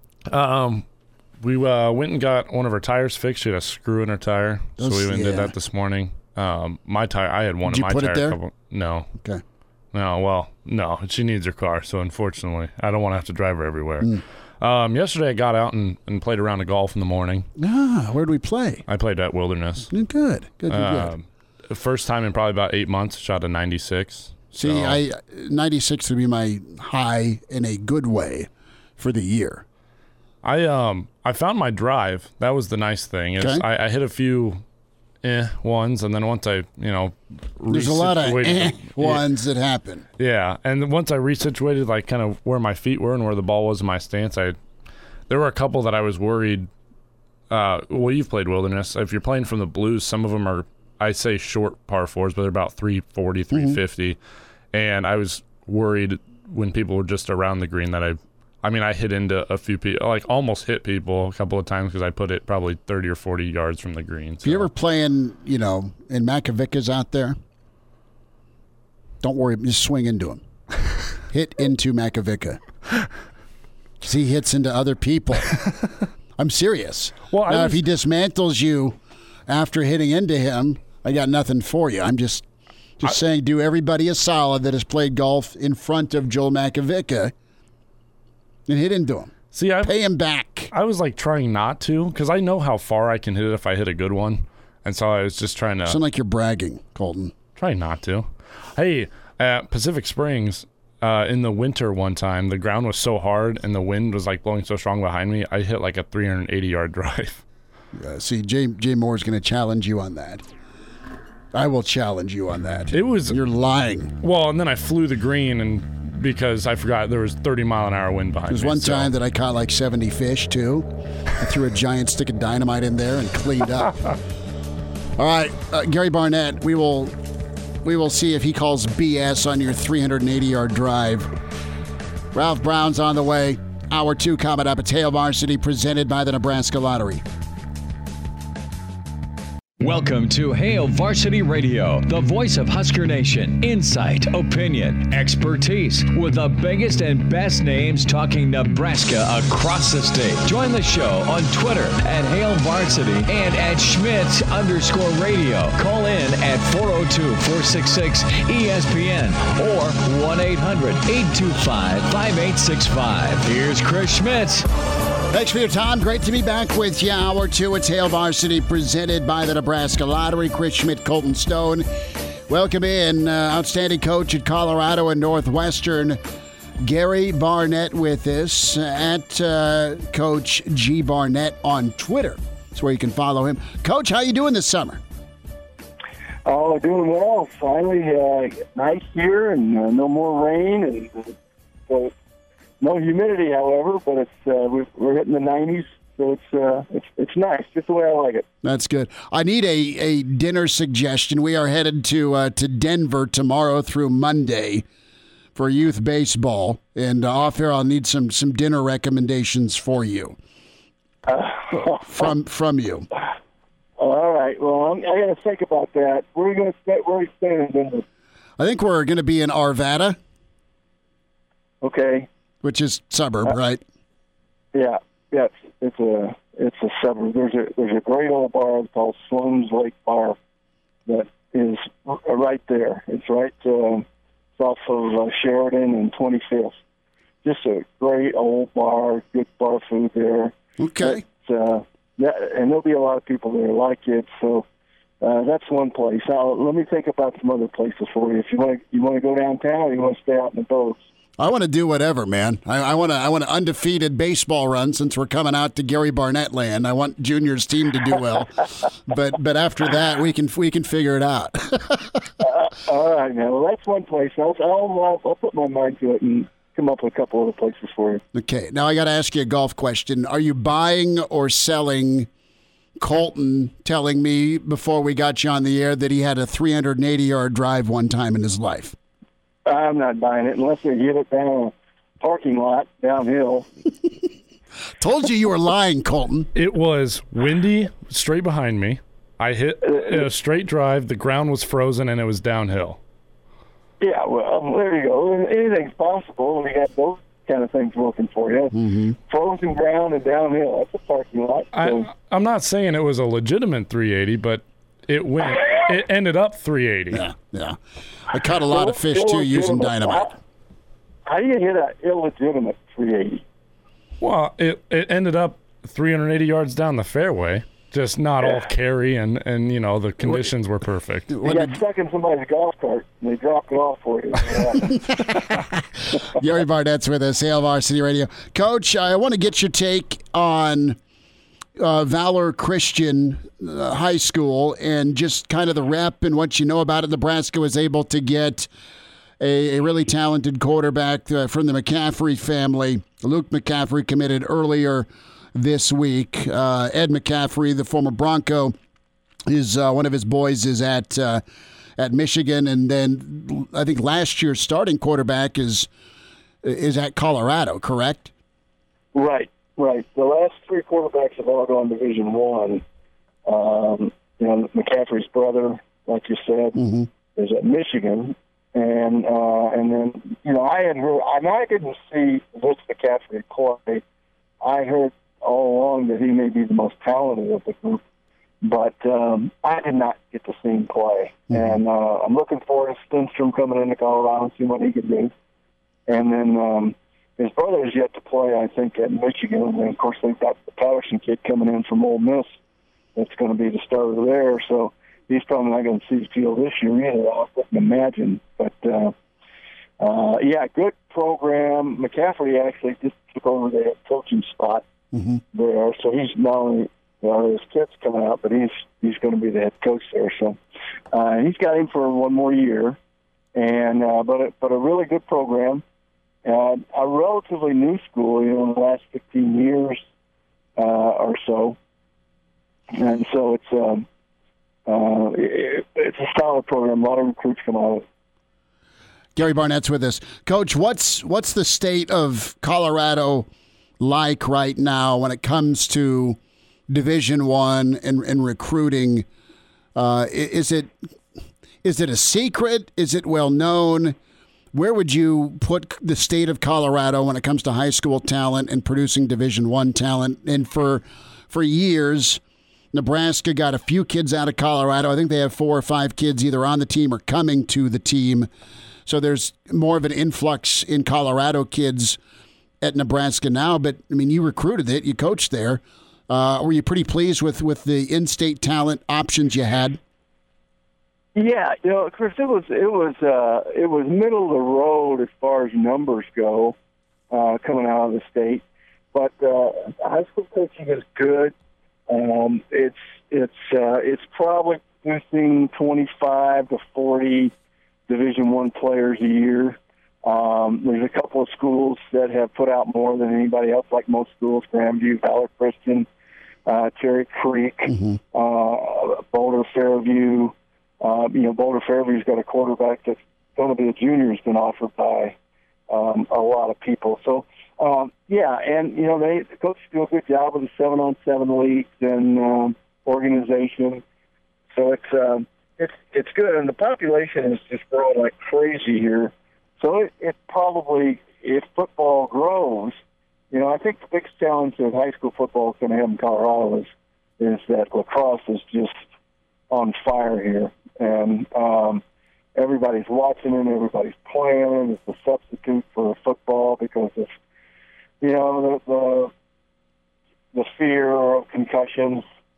We went and got one of her tires fixed. She had a screw in her tire, so we went and did that this morning. My tire, I had one of my tires. Did you put it there? No. Okay. No, she needs her car, so unfortunately, I don't want to have to drive her everywhere. Yesterday, I got out and played a round of golf in the morning. Where'd we play? I played at Wilderness. Good. First time in probably about 8 months, shot a 96. See, 96 would be my high in a good way for the year. I found my drive. That was the nice thing. Is I hit a few ones, and then once I, there's a lot of ones that happen. Yeah, and once I resituated, like kind of where my feet were and where the ball was in my stance, there were a couple that I was worried. Well, you've played Wilderness. If you're playing from the blues, some of them are, I say short par 4s, but they're about 340, 350. And I was worried when people were just around the green that I hit into a few people, like almost hit people a couple of times because I put it probably 30 or 40 yards from the green. So. If you ever playing, in Makovica's out there, don't worry, just swing into him. Hit into Makovica. Because he hits into other people. I'm serious. Well, now, if he dismantles you after hitting into him, I got nothing for you. I'm just saying, do everybody a solid that has played golf in front of Joel Makovica and hit into him. See, pay him back. I was like trying not to because I know how far I can hit it if I hit a good one, and so I was just trying to. Sound like you're bragging, Colton. Try not to. Hey, at Pacific Springs, in the winter one time, the ground was so hard and the wind was like blowing so strong behind me, I hit like a 380-yard drive. See, Jay Moore's going to challenge you on that. I will challenge you on that. You're lying. Well, and then I flew the green, and because I forgot there was 30-mile-an-hour wind behind me. There's one time that I caught like 70 fish, too. I threw a giant stick of dynamite in there and cleaned up. All right, Gary Barnett, we will see if he calls BS on your 380-yard drive. Ralph Brown's on the way. Hour 2 coming up. It's Hail Varsity presented by the Nebraska Lottery. Welcome to Hail Varsity Radio, the voice of Husker Nation. Insight, opinion, expertise, with the biggest and best names talking Nebraska across the state. Join the show on Twitter at Hail Varsity and at Schmitz_radio. Call in at 402-466-ESPN or 1-800-825-5865. Here's Chris Schmitz. Thanks for your time. Great to be back with you. Hour 2, it's Hail Varsity presented by the Nebraska Lottery. Chris Schmidt, Colton Stone. Welcome in. Outstanding coach at Colorado and Northwestern, Gary Barnett with us at Coach G. Barnett on Twitter. That's where you can follow him. Coach, how you doing this summer? Oh, doing well. Finally, nice here and no more rain. And so no humidity, however, but it's we're hitting the 90s, so it's nice, just the way I like it. That's good. I need a dinner suggestion. We are headed to Denver tomorrow through Monday for youth baseball, and off here I'll need some dinner recommendations for you. From you. All right. Well, I got to think about that. Where are we going to stay? Where are we staying in Denver? I think we're going to be in Arvada. Okay. Which is suburb, right? Yeah, it's a suburb. There's a great old bar called Sloan's Lake Bar that is right there. It's right It's off of Sheridan and 25th. Just a great old bar, good bar food there. Okay. And there'll be a lot of people there like it. So that's one place. Now, let me think about some other places for you. If you want to go downtown, or you want to stay out in the boats. I want to do whatever, man. I want an undefeated baseball run since we're coming out to Gary Barnett land. I want Junior's team to do well, but after that we can figure it out. All right, man. Well, that's one place. I'll put my mind to it and come up with a couple other places for you. Okay. Now I got to ask you a golf question. Are you buying or selling Colton telling me before we got you on the air that he had a 380-yard drive one time in his life? I'm not buying it unless they hit it down a parking lot downhill. Told you were lying, Colton. It was windy straight behind me. I hit a straight drive. The ground was frozen, and it was downhill. Yeah, well, there you go. Anything's possible when you got those kind of things working for you. Mm-hmm. Frozen ground and downhill. That's a parking lot. So. I'm not saying it was a legitimate 380, but it went. It ended up 380. Yeah. I caught a lot of fish, too, using dynamite. How do you hit an illegitimate 380? Well, it ended up 380 yards down the fairway. Just not all carry, and the conditions were perfect. You got stuck in somebody's golf cart, and they dropped it off for you. Gary Barnett's with us, Hail Varsity Radio. Coach, I want to get your take on Valor Christian High School and just kind of the rep and what you know about it. Nebraska was able to get a really talented quarterback from the McCaffrey family. Luke McCaffrey committed earlier this week. Ed McCaffrey, the former Bronco, is one of his boys is at Michigan, and then I think last year's starting quarterback is at Colorado, correct? Right. The last three quarterbacks have all gone Division I. McCaffrey's brother, like you said, is at Michigan, and then I had heard. I didn't see Luke McCaffrey play. I heard all along that he may be the most talented of the group, but I did not get to see him play. And I'm looking forward to Stenstrom coming into Colorado and seeing what he can do. And then his brother is yet to play, I think, at Michigan. And, of course, they've got the Patterson kid coming in from Ole Miss that's going to be the starter there. So he's probably not going to see the field this year either, I wouldn't imagine. But, good program. McCaffrey actually just took over the head coaching spot there. So he's not only his kid's coming out, but he's going to be the head coach there. So he's got him for one more year. And but a really good program. A relatively new school, in the last 15 years or so, and so it's a solid program. A lot of recruits come out of it. Gary Barnett's with us, Coach. What's the state of Colorado like right now when it comes to Division I and recruiting? Is it a secret? Is it well known? Where would you put the state of Colorado when it comes to high school talent and producing Division I talent? And for years, Nebraska got a few kids out of Colorado. I think they have 4 or 5 kids either on the team or coming to the team. So there's more of an influx in Colorado kids at Nebraska now. But, I mean, you recruited it. You coached there. Were you pretty pleased with the in-state talent options you had? Yeah, Chris, it was middle of the road as far as numbers go, coming out of the state. But high school coaching is good. It's probably producing 25 to 40 Division I players a year. There's a couple of schools that have put out more than anybody else, like most schools: Grandview, Valor Christian, Cherry Creek, Boulder Fairview. Boulder Fairview's got a quarterback that's going to be a junior has been offered by a lot of people. So, the coaches do a good job with the 7-on-7 leagues and organization. So it's good, and the population is just growing like crazy here. So it probably, if football grows, I think the biggest challenge that high school football is going to have in Colorado is that lacrosse is just on fire here. And everybody's watching him, everybody's playing. It's a substitute for football because of, the fear of concussions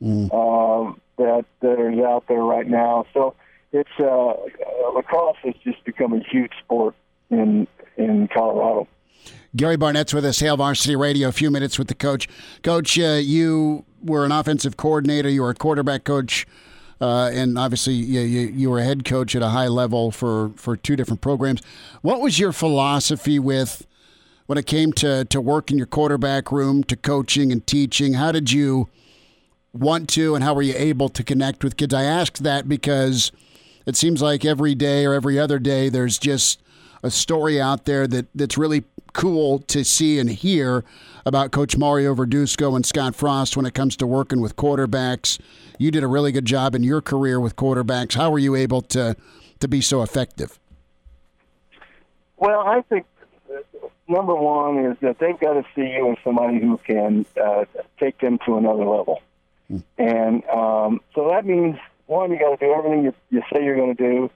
that is out there right now. So it's lacrosse has just become a huge sport in Colorado. Gary Barnett's with us, Hail Varsity Radio. A few minutes with the coach. Coach, you were an offensive coordinator. You were a quarterback coach. And obviously, you were a head coach at a high level for two different programs. What was your philosophy when it came to work in your quarterback room, to coaching and teaching? How did you want to, and how were you able to connect with kids? I ask that because it seems like every day or every other day there's just a story out there that's really cool to see and hear about Coach Mario Verduzco and Scott Frost when it comes to working with quarterbacks. You did a really good job in your career with quarterbacks. How were you able to be so effective? Well, I think number one is that they've got to see you as somebody who can take them to another level. And so that means, one, you got to do everything you say you're going to do.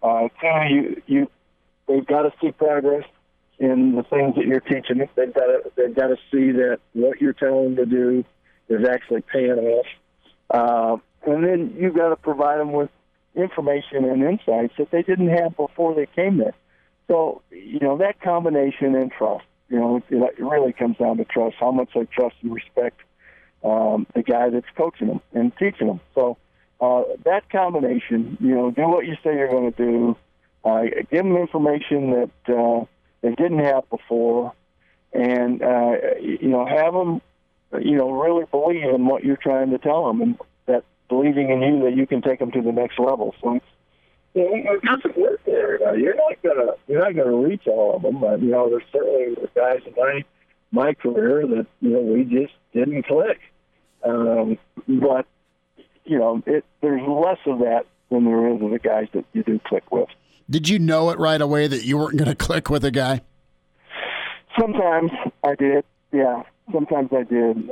Two, they've got to see progress in the things that you're teaching them. They've got to see that what you're telling them to do is actually paying off. And then you've got to provide them with information and insights that they didn't have before they came there. So, that combination and trust, it really comes down to trust, how much they trust and respect the guy that's coaching them and teaching them. So that combination, do what you say you're going to do, give them information that they didn't have before, and, have them, really believe in what you're trying to tell them, and that believing in you that you can take them to the next level. So it doesn't work there. You're not gonna reach all of them. There's certainly guys in my career that we just didn't click. But there's less of that than there is of the guys that you do click with. Did you know it right away that you weren't going to click with a guy? Sometimes I did. Yeah, sometimes I did.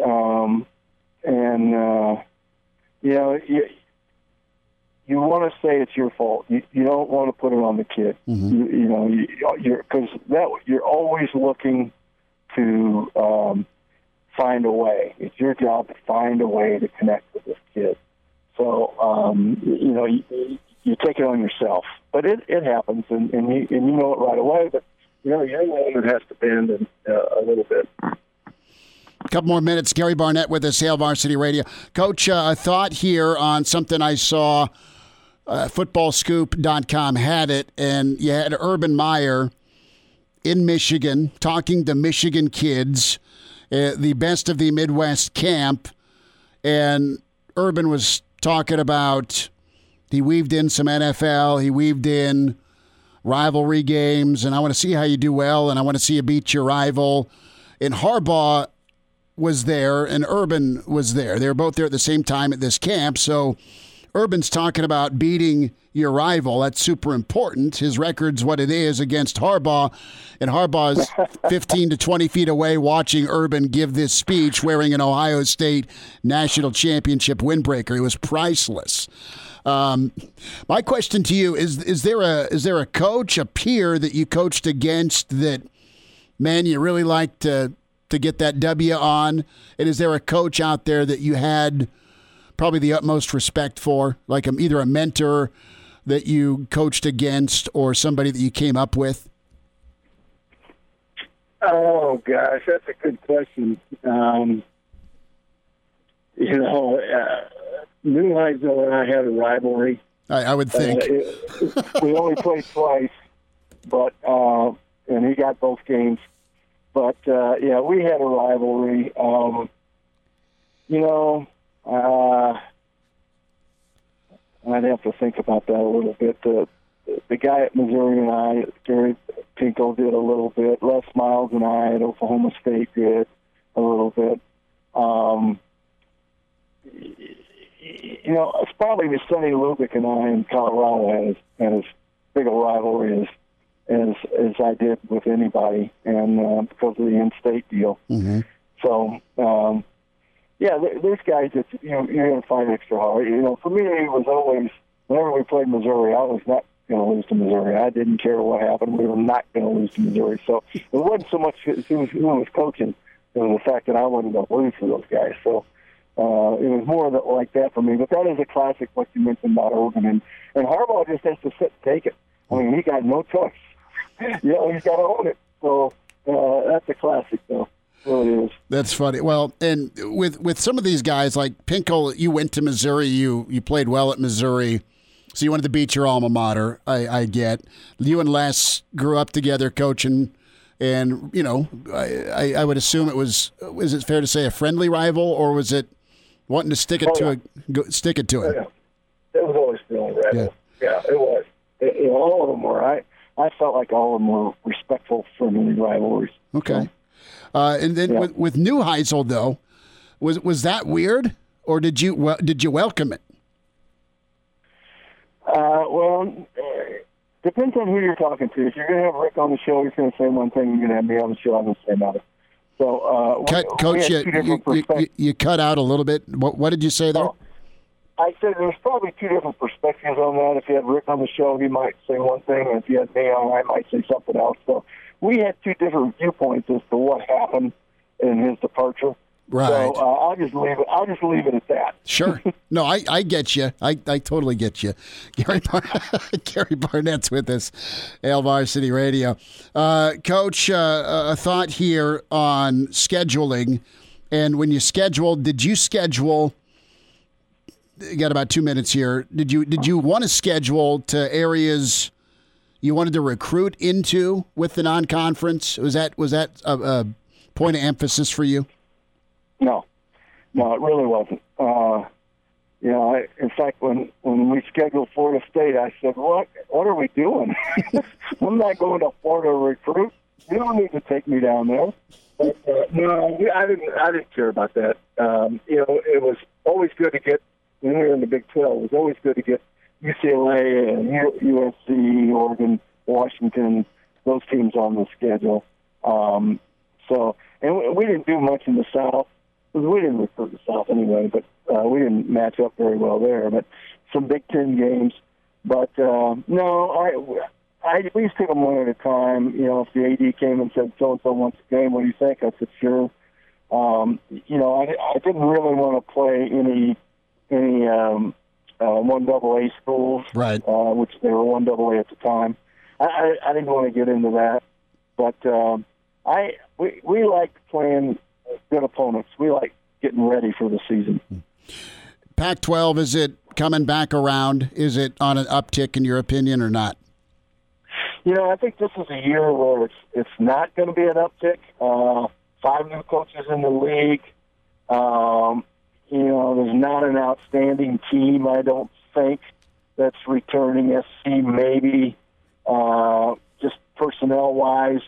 You want to say it's your fault. You don't want to put it on the kid. Mm-hmm. You're always looking to find a way. It's your job to find a way to connect with this kid. So you take it on yourself, but it happens, and you know it right away. But you're the one that has to bend a little bit. A couple more minutes. Gary Barnett with us, Hail Varsity Radio. Coach, a thought here on something I saw. Footballscoop.com had it, and you had Urban Meyer in Michigan talking to Michigan kids, the Best of the Midwest camp, and Urban was talking about he weaved in some NFL, he weaved in rivalry games, and I want to see how you do well, and I want to see you beat your rival. And Harbaugh was there, and Urban was there. They were both there at the same time at this camp, so Urban's talking about beating your rival. That's super important. His record's what it is against Harbaugh, and Harbaugh's 15 to 20 feet away watching Urban give this speech wearing an Ohio State national championship windbreaker. It was priceless. My question to you is there a coach, a peer that you coached against that, man, you really like to get that W on? And is there a coach out there that you had probably the utmost respect for, like either a mentor that you coached against or somebody that you came up with? Oh, gosh, that's a good question. New Hinesville and I had a rivalry. I would think. We only played twice, but and he got both games. But, we had a rivalry. I'd have to think about that a little bit. The guy at Missouri and I, Gary Tinkle, did a little bit. Les Miles and I at Oklahoma State did a little bit. It's probably the Sonny Lubick and I in Colorado had as big a rivalry as I did with anybody, and because of the in-state deal. Mm-hmm. So, there's guys that you're going to find extra hard. For me, it was always, whenever we played Missouri, I was going to lose to Missouri. I didn't care what happened. We were not going to lose to Missouri. So it wasn't so much who was coaching, it was the fact that I wasn't going to lose to those guys. So it was more like that for me. But that is a classic, what you mentioned about Oregon. And Harbaugh just has to sit and take it. I mean, he got no choice. He's got to own it. So that's a classic, though. It really is. That's funny. Well, and with some of these guys, like Pinkel, you went to Missouri. You played well at Missouri. So you wanted to beat your alma mater, I get. You and Les grew up together coaching, and, I would assume it was it fair to say a friendly rival, or was it wanting to stick it to him? Yeah. It was always friendly rival. Yeah, it was. All of them were. I felt like all of them were respectful, friendly rivalries. Okay. And then with Neuheisel, though, was that weird, or did you welcome it? Depends on who you're talking to. If you're going to have Rick on the show, he's going to say one thing. You're going to have me on the show, I'm going to say another. So, Coach, you cut out a little bit. What did you say there? I said there's probably two different perspectives on that. If you had Rick on the show, he might say one thing, and if you had me on, I might say something else. So we had two different viewpoints as to what happened in his departure. Right. So I'll just leave it at that. Sure. No, I get you. I totally get you. Gary Barnett's with us, Hail Varsity Radio. Coach, a thought here on scheduling. And when you scheduled, did you schedule? You got about 2 minutes here. Did you want to schedule to areas you wanted to recruit into with the non-conference? Was that a point of emphasis for you? No, it really wasn't. In fact, when we scheduled Florida State, I said, "What are we doing? I'm not going to Florida to recruit. You don't need to take me down there." But, no, I didn't care about that. It was always good to get, when we were in the Big 12, it was always good to get UCLA and USC, Oregon, Washington, those teams on the schedule. And we didn't do much in the South. We didn't recruit the South anyway, but we didn't match up very well there. But some Big Ten games. But, I at least took them one at a time. If the AD came and said, so-and-so wants a game, what do you think? I said, sure. I didn't really want to play any 1AA schools, right? Which they were 1AA at the time. I didn't want to get into that. But we liked playing good opponents. We like getting ready for the season. Pac-12, is it coming back around? Is it on an uptick in your opinion or not? I think this is a year where it's not going to be an uptick. 5 new coaches in the league. There's not an outstanding team, I don't think, that's returning. SC maybe, just personnel-wise.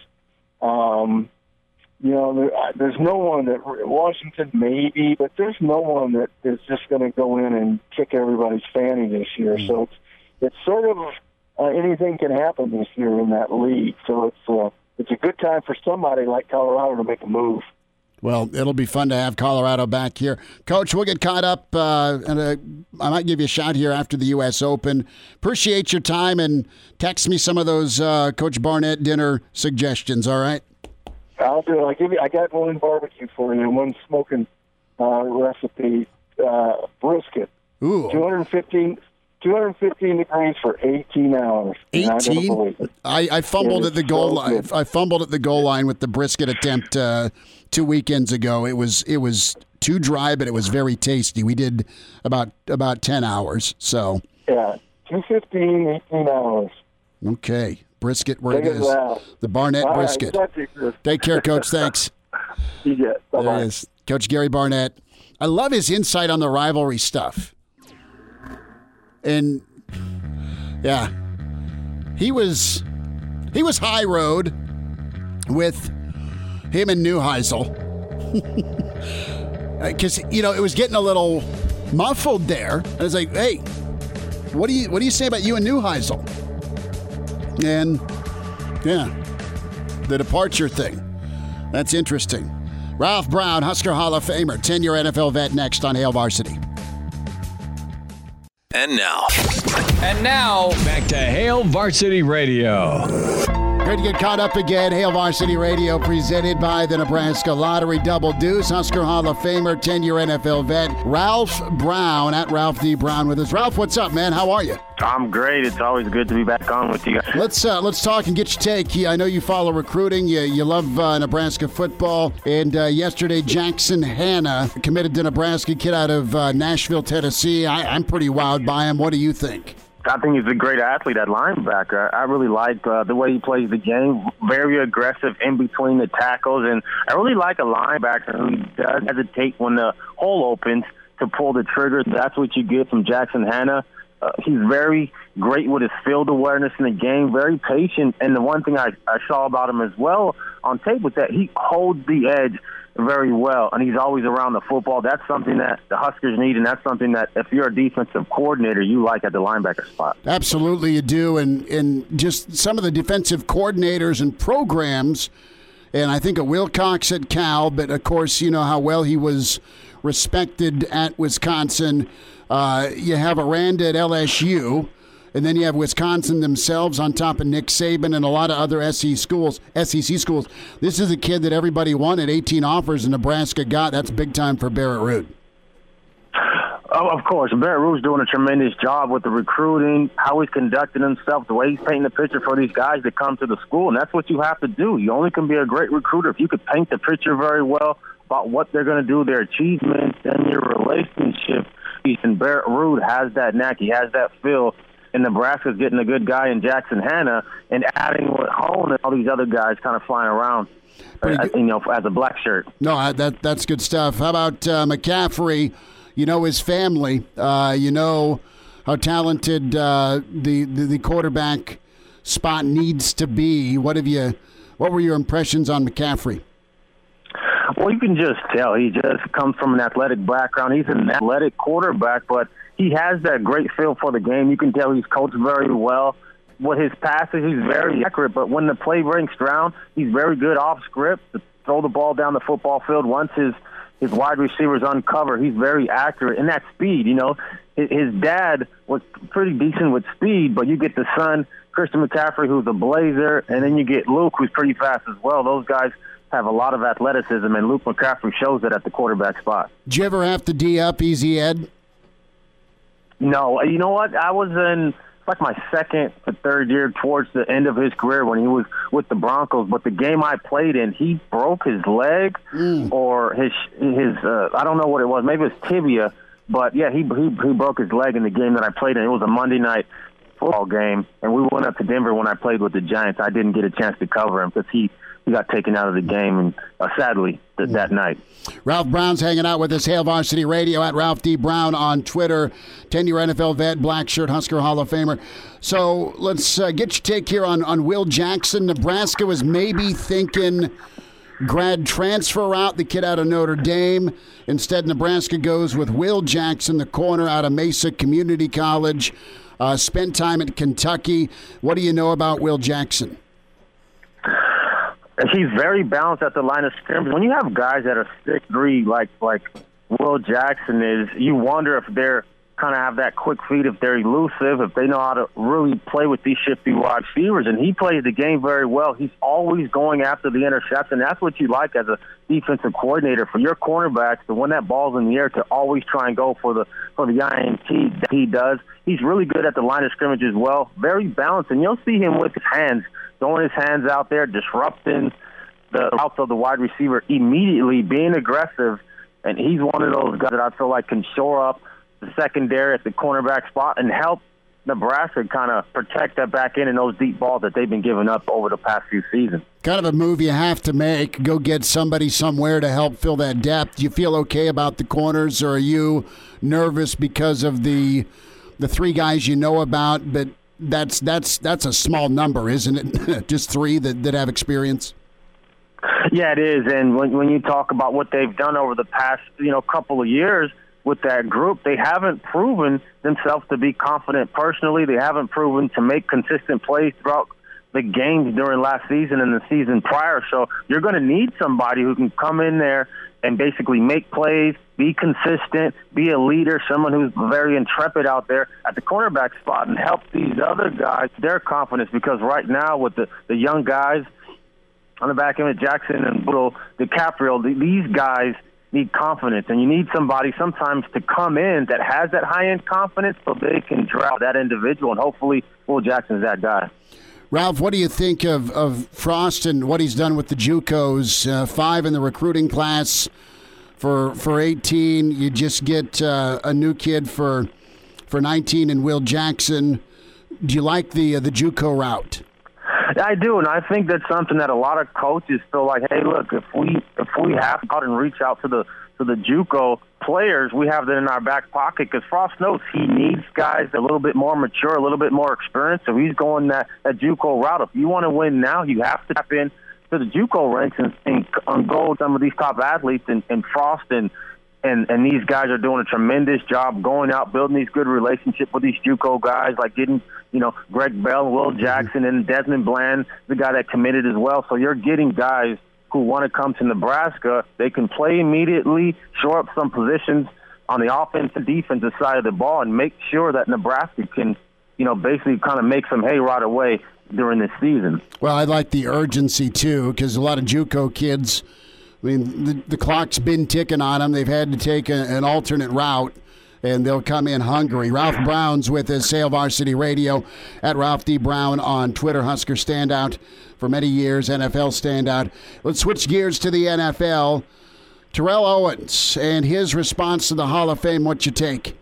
There's no one that Washington maybe, but there's no one that is just going to go in and kick everybody's fanny this year. So it's sort of anything can happen this year in that league. So it's a good time for somebody like Colorado to make a move. Well, it'll be fun to have Colorado back here. Coach, we'll get caught up, and I might give you a shout here after the U.S. Open. Appreciate your time, and text me some of those Coach Barnett dinner suggestions, all right? I'll do it. I got one barbecue for you, one smoking recipe, brisket. Ooh. 215 degrees for 18 hours. 18? I fumbled at the goal line. I fumbled at the goal line with the brisket attempt 2 weekends ago. It was too dry, but it was very tasty. We did about 10 hours. So yeah, 215, 18 hours. Okay, brisket where it is. The Barnett brisket. Take care, Coach. Thanks. You get. Bye-bye. There it is. Coach Gary Barnett. I love his insight on the rivalry stuff. And yeah, he was high road with him and Neuheisel, because it was getting a little muffled there. I was like, hey, what do you say about you and Neuheisel? And yeah, the departure thing. That's interesting. Ralph Brown, Husker Hall of Famer, 10-year NFL vet, next on Hail Varsity. And now, And now, back to Hail Varsity Radio. Great to get caught up again. Hail Varsity Radio presented by the Nebraska Lottery. Double Deuce, Husker Hall of Famer, 10-year NFL vet, Ralph Brown, at Ralph D. Brown with us. Ralph, what's up, man? How are you? I'm great. It's always good to be back on with you guys. Let's talk and get your take. I know you follow recruiting. You love Nebraska football. And yesterday, Jackson Hanna committed to Nebraska, kid out of Nashville, Tennessee. I'm pretty wowed by him. What do you think? I think he's a great athlete at linebacker. I really like the way he plays the game. Very aggressive in between the tackles. And I really like a linebacker who doesn't hesitate when the hole opens to pull the trigger. That's what you get from Jackson Hanna. He's very great with his field awareness in the game, very patient. And the one thing I saw about him as well on tape was that he holds the edge very well, and he's always around the football. That's something that the Huskers need, and that's something that if you're a defensive coordinator, you like at the linebacker spot. Absolutely you do, and just some of the defensive coordinators and programs, and I think of Wilcox at Cal, but of course you know how well he was respected at Wisconsin. You have Aranda at LSU, and then you have Wisconsin themselves on top of Nick Saban and a lot of other SEC schools. This is a kid that everybody wanted. 18 offers and Nebraska got. That's big time for Barrett Ruud. Oh, of course. Barrett Ruud's doing a tremendous job with the recruiting, how he's conducting himself, the way he's painting the picture for these guys that come to the school. And that's what you have to do. You only can be a great recruiter if you could paint the picture very well about what they're going to do, their achievements, and your relationship. And Barrett Ruud has that knack. He has that feel. And Nebraska's getting a good guy in Jackson Hanna and adding with Hone and all these other guys kind of flying around, as a black shirt. No, that's good stuff. How about McCaffrey? You know his family. You know how talented the quarterback spot needs to be. What were your impressions on McCaffrey? Well, you can just tell he just comes from an athletic background. He's an athletic quarterback, but he has that great feel for the game. You can tell he's coached very well. With his passes, he's very accurate, but when the play breaks down, he's very good off script to throw the ball down the football field. Once his wide receivers uncover, he's very accurate. And that speed, his dad was pretty decent with speed, but you get the son, Christian McCaffrey, who's a blazer, and then you get Luke, who's pretty fast as well. Those guys have a lot of athleticism, and Luke McCaffrey shows it at the quarterback spot. Did you ever have to D up Easy Ed? No. You know what? I was in my second or third year towards the end of his career when he was with the Broncos. But the game I played in, he broke his leg or his I don't know what it was. Maybe it was tibia. But, yeah, he broke his leg in the game that I played in. It was a Monday night football game, and we went up to Denver when I played with the Giants. I didn't get a chance to cover him because he got taken out of the game, and sadly, that night. Ralph Brown's hanging out with us, Hail Varsity Radio, at Ralph D. Brown on Twitter, 10-year NFL vet, black shirt, Husker Hall of Famer. So let's get your take here on Will Jackson. Nebraska was maybe thinking grad transfer route, the kid out of Notre Dame. Instead, Nebraska goes with Will Jackson, the corner out of Mesa Community College, spent time at Kentucky. What do you know about Will Jackson? He's very balanced at the line of scrimmage. When you have guys that are 6'3", like Will Jackson is, you wonder if they're kind of have that quick feet, if they're elusive, if they know how to really play with these shifty wide receivers. And he plays the game very well. He's always going after the interception. That's what you like as a defensive coordinator for your cornerbacks to when that ball's in the air to always try and go for the INT that he does. He's really good at the line of scrimmage as well. Very balanced, and you'll see him with his hands, throwing his hands out there, disrupting the routes of the wide receiver immediately, being aggressive. And he's one of those guys that I feel like can shore up the secondary at the cornerback spot and help Nebraska kind of protect that back end and those deep balls that they've been giving up over the past few seasons. Kind of a move you have to make, go get somebody somewhere to help fill that depth. Do you feel okay about the corners, or are you nervous because of the three guys you know about? But that's a small number, isn't it? Just three that have experience? Yeah, it is. And when you talk about what they've done over the past couple of years with that group, they haven't proven themselves to be confident personally. They haven't proven to make consistent plays throughout the games during last season and the season prior. So you're going to need somebody who can come in there and basically make plays, be consistent, be a leader, someone who's very intrepid out there at the cornerback spot and help these other guys, their confidence, because right now with the young guys on the back end of Jackson and Little DiCaprio, these guys need confidence, and you need somebody sometimes to come in that has that high-end confidence so they can draw that individual, and hopefully Will Jackson's that guy. Ralph, what do you think of Frost and what he's done with the JUCOs? 5 in the recruiting class for 18. You just get a new kid for 19 and Will Jackson. Do you like the JUCO route? I do, and I think that's something that a lot of coaches feel like, hey, look, if we have to go out and reach out to the JUCO players, we have that in our back pocket, because Frost knows he needs guys a little bit more mature, a little bit more experienced, so he's going that JUCO route. If you want to win now, you have to tap in to the JUCO ranks and go with some of these top athletes, and Frost and these guys are doing a tremendous job going out, building these good relationships with these JUCO guys, like getting, Greg Bell, Will Jackson, and Desmond Bland, the guy that committed as well. So you're getting guys who want to come to Nebraska. They can play immediately, shore up some positions on the offense and defensive side of the ball, and make sure that Nebraska can, basically kind of make some hay right away during this season. Well, I like the urgency, too, because a lot of JUCO kids, the clock's been ticking on them. They've had to take an alternate route, and they'll come in hungry. Ralph Brown's with us, Hail Varsity Radio, at Ralph D. Brown on Twitter. Husker standout for many years, NFL standout. Let's switch gears to the NFL. Terrell Owens and his response to the Hall of Fame, what you take?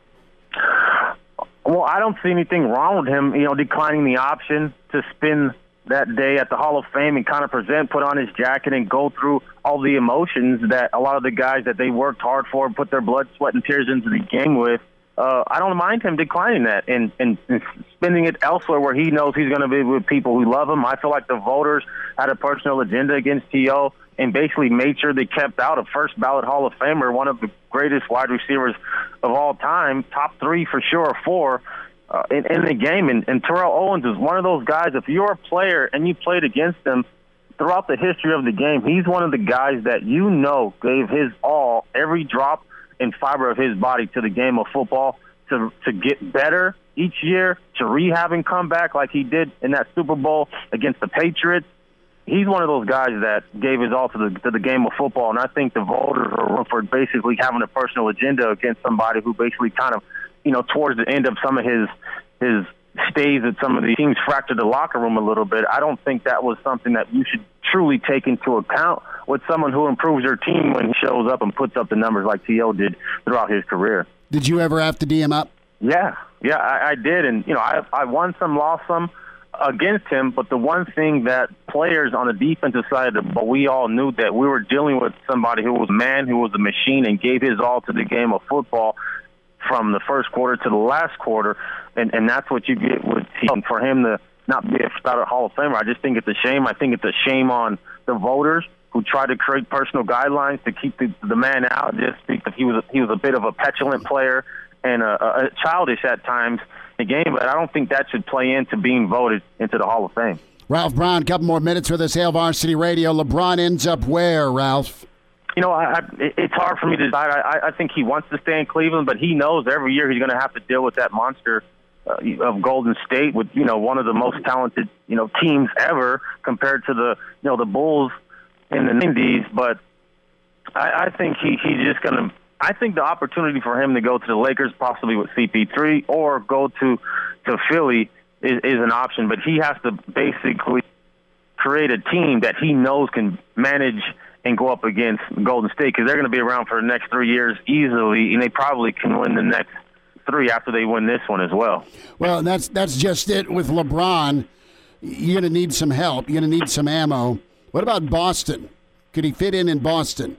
Well, I don't see anything wrong with him, declining the option to spend that day at the Hall of Fame and kind of put on his jacket and go through all the emotions that a lot of the guys that they worked hard for, put their blood, sweat, and tears into the game with. I don't mind him declining that and spending it elsewhere where he knows he's going to be with people who love him. I feel like the voters had a personal agenda against T.O. and basically made sure they kept out a first ballot Hall of Famer, one of the greatest wide receivers of all time, top 3 for sure, or 4. In the game, and Terrell Owens is one of those guys, if you're a player and you played against him throughout the history of the game, he's one of the guys that gave his all, every drop and fiber of his body to the game of football to get better each year, to rehab and come back like he did in that Super Bowl against the Patriots. He's one of those guys that gave his all to the game of football, and I think the voters are for basically having a personal agenda against somebody who basically kind of, towards the end of some of his stays at some of the teams fractured the locker room a little bit. I don't think that was something that you should truly take into account with someone who improves their team when he shows up and puts up the numbers like T.O. did throughout his career. Did you ever have to D him up? Yeah, I did. And, I won some, lost some against him. But the one thing that players on the defensive side of the ball, we all knew that we were dealing with somebody who was a man, who was a machine, and gave his all to the game of football from the first quarter to the last quarter, and that's what you get with him. For him to not be a starter Hall of Famer, I just think it's a shame. I think it's a shame on the voters who try to create personal guidelines to keep the man out just because he was a bit of a petulant player and a childish at times in the game, but I don't think that should play into being voted into the Hall of Fame. Ralph Brown, a couple more minutes with us, Hail Varsity Radio. LeBron ends up where, Ralph? It's hard for me to decide. I think he wants to stay in Cleveland, but he knows every year he's going to have to deal with that monster of Golden State with, one of the most talented, teams ever compared to the Bulls in the 90s. But I think he's just going to – I think the opportunity for him to go to the Lakers, possibly with CP3, or go to Philly is an option. But he has to basically create a team that he knows can manage – and go up against Golden State, because they're going to be around for the next 3 years easily, and they probably can win the next 3 after they win this one as well. Well, that's just it with LeBron. You're going to need some help. You're going to need some ammo. What about Boston? Could he fit in Boston?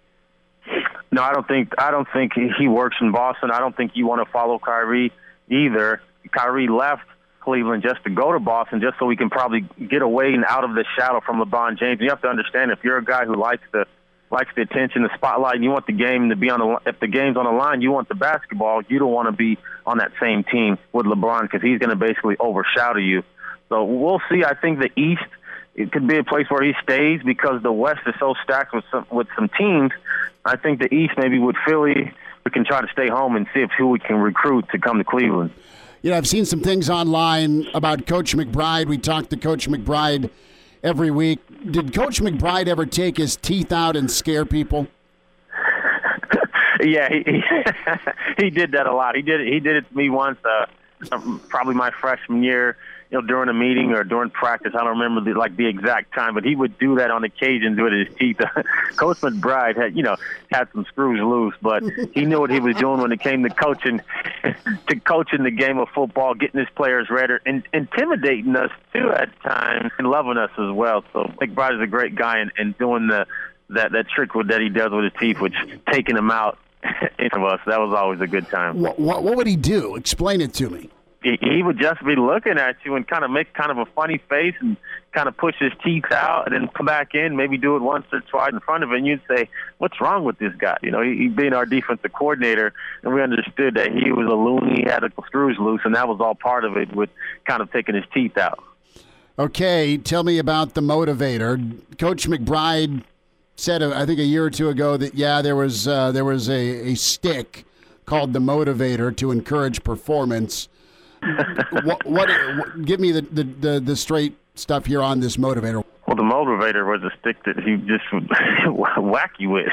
No, I don't think he works in Boston. I don't think you want to follow Kyrie either. Kyrie left Cleveland just to go to Boston, just so we can probably get away and out of the shadow from LeBron James. You have to understand, if you're a guy who likes the attention, the spotlight, and you want the game to be if the game's on the line, you want the basketball, you don't want to be on that same team with LeBron, because he's going to basically overshadow you. So we'll see. I think the East it could be a place where he stays because the West is so stacked with some teams. I think the East, maybe with Philly, we can try to stay home and see who we can recruit to come to Cleveland. I've seen some things online about Coach McBride. We talk to Coach McBride every week. Did Coach McBride ever take his teeth out and scare people? Yeah, he did that a lot. He did it to me once, probably my freshman year, during a meeting or during practice. I don't remember the exact time, but he would do that on occasion with his teeth. Coach McBride had some screws loose, but he knew what he was doing when it came to coaching the game of football, getting his players ready, and intimidating us too at times, and loving us as well. So McBride is a great guy, and doing that trick that he does with his teeth, which taking them out of us, that was always a good time. What would he do? Explain it to me. He would just be looking at you and kind of make kind of a funny face and kind of push his teeth out and then come back in, maybe do it once or twice in front of him, and you'd say, what's wrong with this guy? He being our defensive coordinator, and we understood that he was a loony, he had the screws loose, and that was all part of it with kind of taking his teeth out. Okay, tell me about the motivator. Coach McBride said, I think a year or two ago, that, there was a stick called the motivator to encourage performance. What give me the straight stuff here on this motivator. Well, the motivator was a stick that he just would whack you with.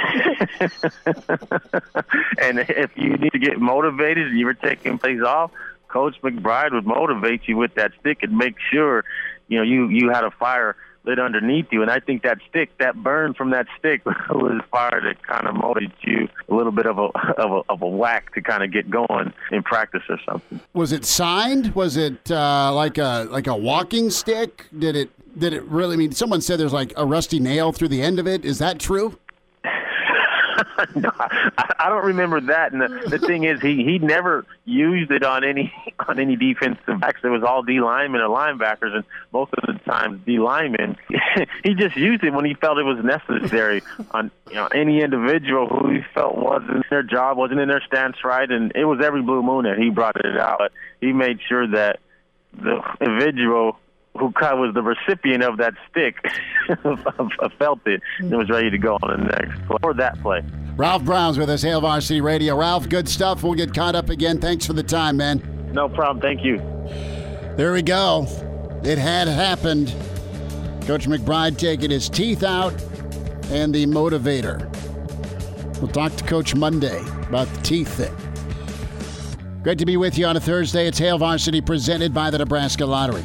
And if you need to get motivated and you were taking plays off, Coach McBride would motivate you with that stick and make sure you had a fire lit underneath you. And I think that burn from that stick was fire to kind of motivate you, a little bit of a whack to kind of get going in practice or something. Was it signed? Was it like a walking stick? Did it really? I mean, someone said there's like a rusty nail through the end of it. Is that true? No, I don't remember that. And the thing is, he never used it on any defensive backs. It was all D linemen or linebackers, and most of the time D linemen. He just used it when he felt it was necessary on any individual who he felt wasn't their job, wasn't in their stance right, and it was every blue moon that he brought it out. But he made sure that the individual who was the recipient of that stick felt it and was ready to go on the next play or that play. Ralph Brown's with us, Hail Varsity Radio. Ralph, good stuff. We'll get caught up again. Thanks for the time, man. No problem. Thank you. There we go. It had happened. Coach McBride taking his teeth out and the motivator. We'll talk to Coach Monday about the teeth thing. Great to be with you on a Thursday. It's Hail Varsity presented by the Nebraska Lottery.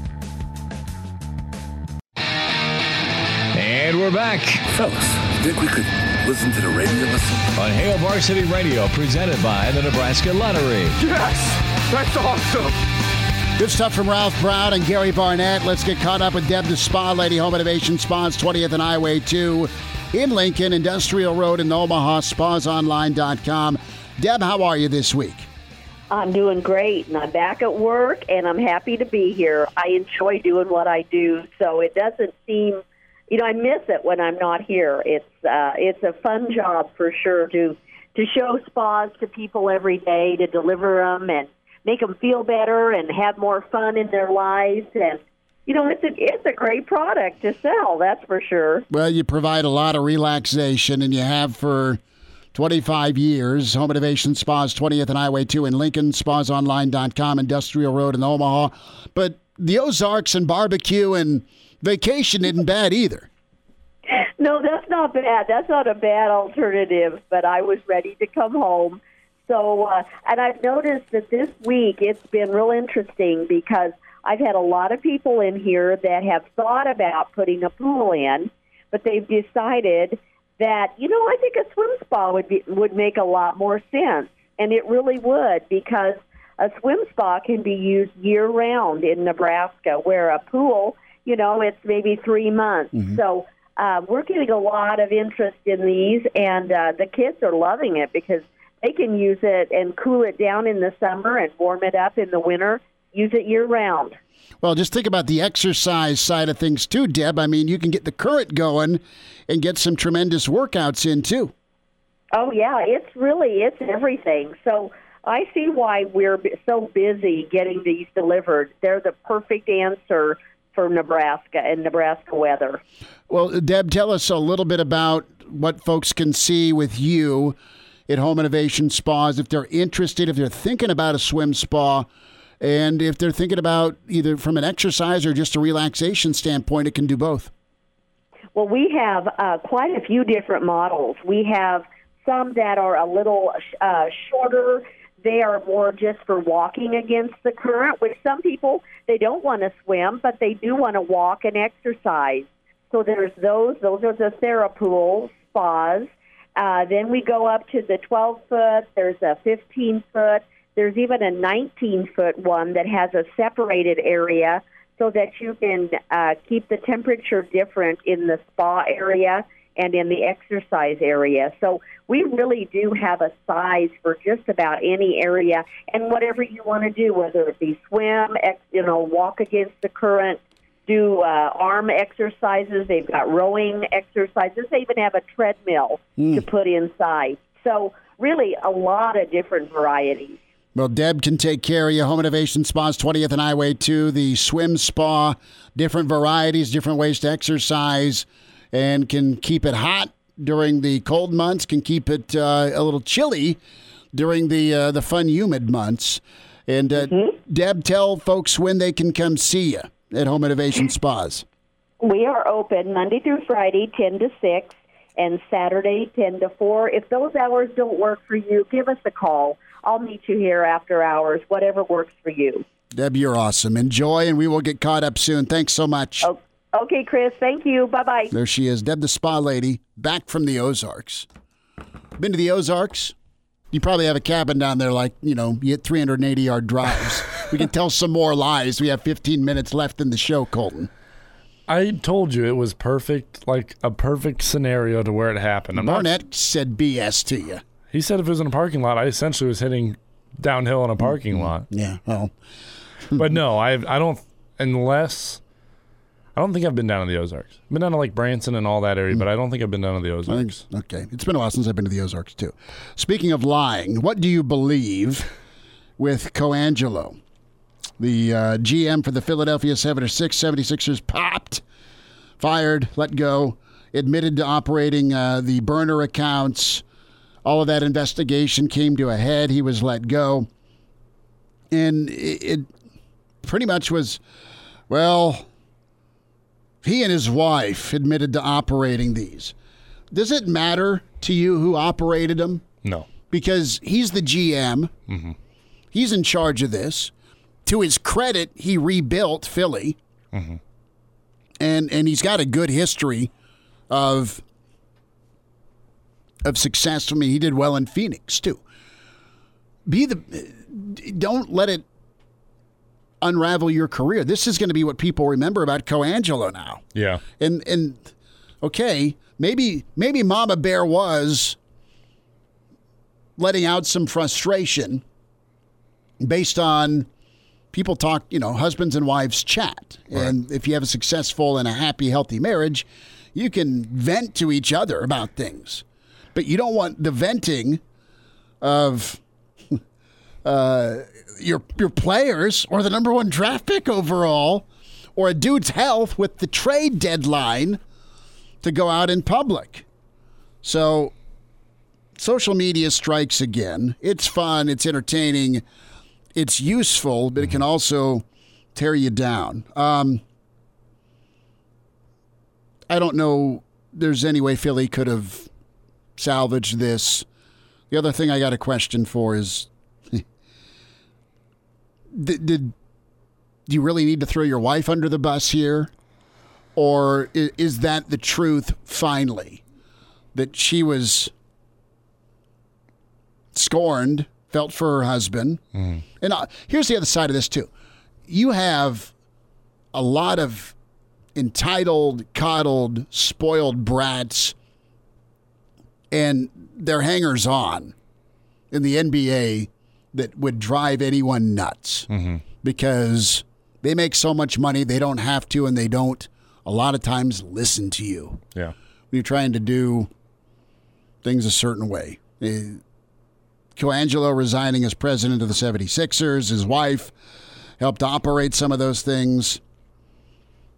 And we're back. Fellas, think we could listen to the radio lesson? On Hail Varsity Radio, presented by the Nebraska Lottery. Yes! That's awesome! Good stuff from Ralph Brown and Gary Barnett. Let's get caught up with Deb the Spa Lady, Home Innovation Spas, 20th and Highway 2 in Lincoln, Industrial Road in Omaha, spasonline.com. Deb, how are you this week? I'm doing great, and I'm back at work, and I'm happy to be here. I enjoy doing what I do, so it doesn't seem... I miss it when I'm not here. It's a fun job for sure to show spas to people every day, to deliver them and make them feel better and have more fun in their lives. And it's a great product to sell. That's for sure. Well, you provide a lot of relaxation, and you have for 25 years. Home Innovation Spas, 20th and Highway 2 in Lincoln, spasonline.com, Industrial Road in Omaha. But the Ozarks and barbecue and vacation isn't bad either. No, that's not bad. That's not a bad alternative, but I was ready to come home. So, and I've noticed that this week it's been real interesting because I've had a lot of people in here that have thought about putting a pool in, but they've decided that, I think a swim spa would make a lot more sense, and it really would, because a swim spa can be used year-round in Nebraska, where a pool, it's maybe 3 months. Mm-hmm. So we're getting a lot of interest in these, and the kids are loving it because they can use it and cool it down in the summer and warm it up in the winter, use it year-round. Well, just think about the exercise side of things too, Deb. I mean, you can get the current going and get some tremendous workouts in too. Oh, yeah, it's everything. So I see why we're so busy getting these delivered. They're the perfect answer for Nebraska and Nebraska weather. Well, Deb, tell us a little bit about what folks can see with you at Home Innovation Spas if they're interested, if they're thinking about a swim spa, and if they're thinking about either from an exercise or just a relaxation standpoint, it can do both. Well, we have quite a few different models. We have some that are a little shorter. They are more just for walking against the current, which some people, they don't want to swim, but they do want to walk and exercise. So there's those. Those are the TheraPools spas. Then we go up to the 12-foot. There's a 15-foot. There's even a 19-foot one that has a separated area so that you can keep the temperature different in the spa area and in the exercise area. So we really do have a size for just about any area and whatever you want to do, whether it be swim, walk against the current, do arm exercises. They've got rowing exercises. They even have a treadmill to put inside. So really a lot of different varieties. Well, Deb can take care of you. Home Innovation Spas, 20th and Highway 2, the swim spa, different varieties, different ways to exercise, and can keep it hot during the cold months, can keep it a little chilly during the fun, humid months. And Deb, tell folks when they can come see you at Home Innovation Spas. We are open Monday through Friday, 10 to 6, and Saturday, 10 to 4. If those hours don't work for you, give us a call. I'll meet you here after hours, whatever works for you. Deb, you're awesome. Enjoy, and we will get caught up soon. Thanks so much. Okay, Chris. Thank you. Bye-bye. There she is, Deb the Spa Lady, back from the Ozarks. Been to the Ozarks? You probably have a cabin down there you get 380-yard drives. We can tell some more lies. We have 15 minutes left in the show, Colton. I told you it was perfect, like a perfect scenario to where it happened. Barnett said BS to you. He said if it was in a parking lot, I essentially was hitting downhill in a parking lot. Yeah, well. But no, I don't think I've been down to the Ozarks. I've been down to Branson and all that area, but I don't think I've been down to the Ozarks. Okay. It's been a while since I've been to the Ozarks, too. Speaking of lying, what do you believe with Coangelo? The GM for the Philadelphia 76ers popped, fired, let go, admitted to operating the burner accounts. All of that investigation came to a head. He was let go. And it pretty much was, he and his wife admitted to operating these. Does it matter to you who operated them? No. Because he's the GM. Mm-hmm. He's in charge of this. To his credit, he rebuilt Philly. Mm-hmm. And he's got a good history of success. I mean, he did well in Phoenix, too. Don't let it unravel your career. This is going to be what people remember about Coangelo now. Yeah. And okay, maybe Mama Bear was letting out some frustration based on people talk, husbands and wives chat. Right. And if you have a successful and a happy, healthy marriage, you can vent to each other about things. But you don't want the venting of your players or the number one draft pick overall or a dude's health with the trade deadline to go out in public. So social media strikes again. It's fun. It's entertaining. It's useful, but it can also tear you down. I don't know there's any way Philly could have salvaged this. The other thing I got a question for is, do you really need to throw your wife under the bus here? Or is that the truth finally? That she was scorned, felt for her husband. Mm. And here's the other side of this too. You have a lot of entitled, coddled, spoiled brats and they're hangers-on in the NBA that would drive anyone nuts because they make so much money they don't have to, and they don't a lot of times listen to you. Yeah. When you're trying to do things a certain way. Coangelo resigning as president of the 76ers, his wife helped operate some of those things.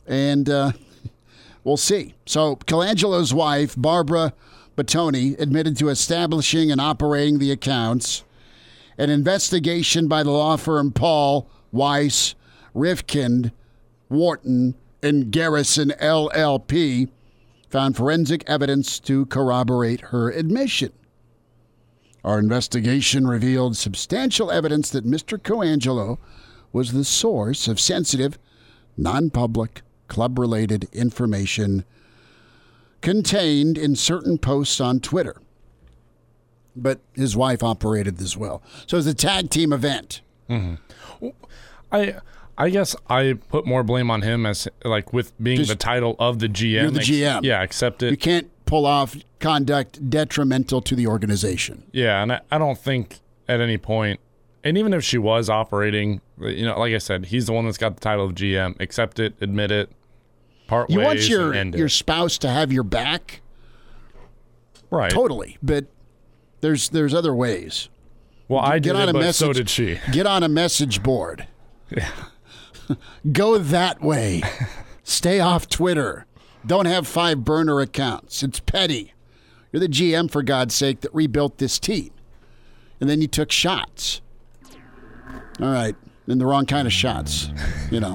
And we'll see. So Colangelo's wife, Barbara Bottoni, admitted to establishing and operating the accounts. An investigation by the law firm Paul, Weiss, Rifkind, Wharton, and Garrison LLP found forensic evidence to corroborate her admission. Our investigation revealed substantial evidence that Mr. Colangelo was the source of sensitive, non-public, club-related information contained in certain posts on Twitter. But his wife operated as well. So it was a tag team event. Mm-hmm. I guess I put more blame on him as like with being just the title of the GM. You're the GM. Yeah, accept it. You can't pull off conduct detrimental to the organization. Yeah, and I don't think at any point, and even if she was operating, like I said, he's the one that's got the title of GM. Accept it, admit it, part ways, you want and end your it. spouse to have your back, right? Totally, but there's other ways. Well, I did it, but so did she. Get on a message board. Yeah. Go that way. Stay off Twitter. Don't have 5 burner accounts. It's petty. You're the GM, for God's sake, that rebuilt this team. And then you took shots. All right. And the wrong kind of shots, We'll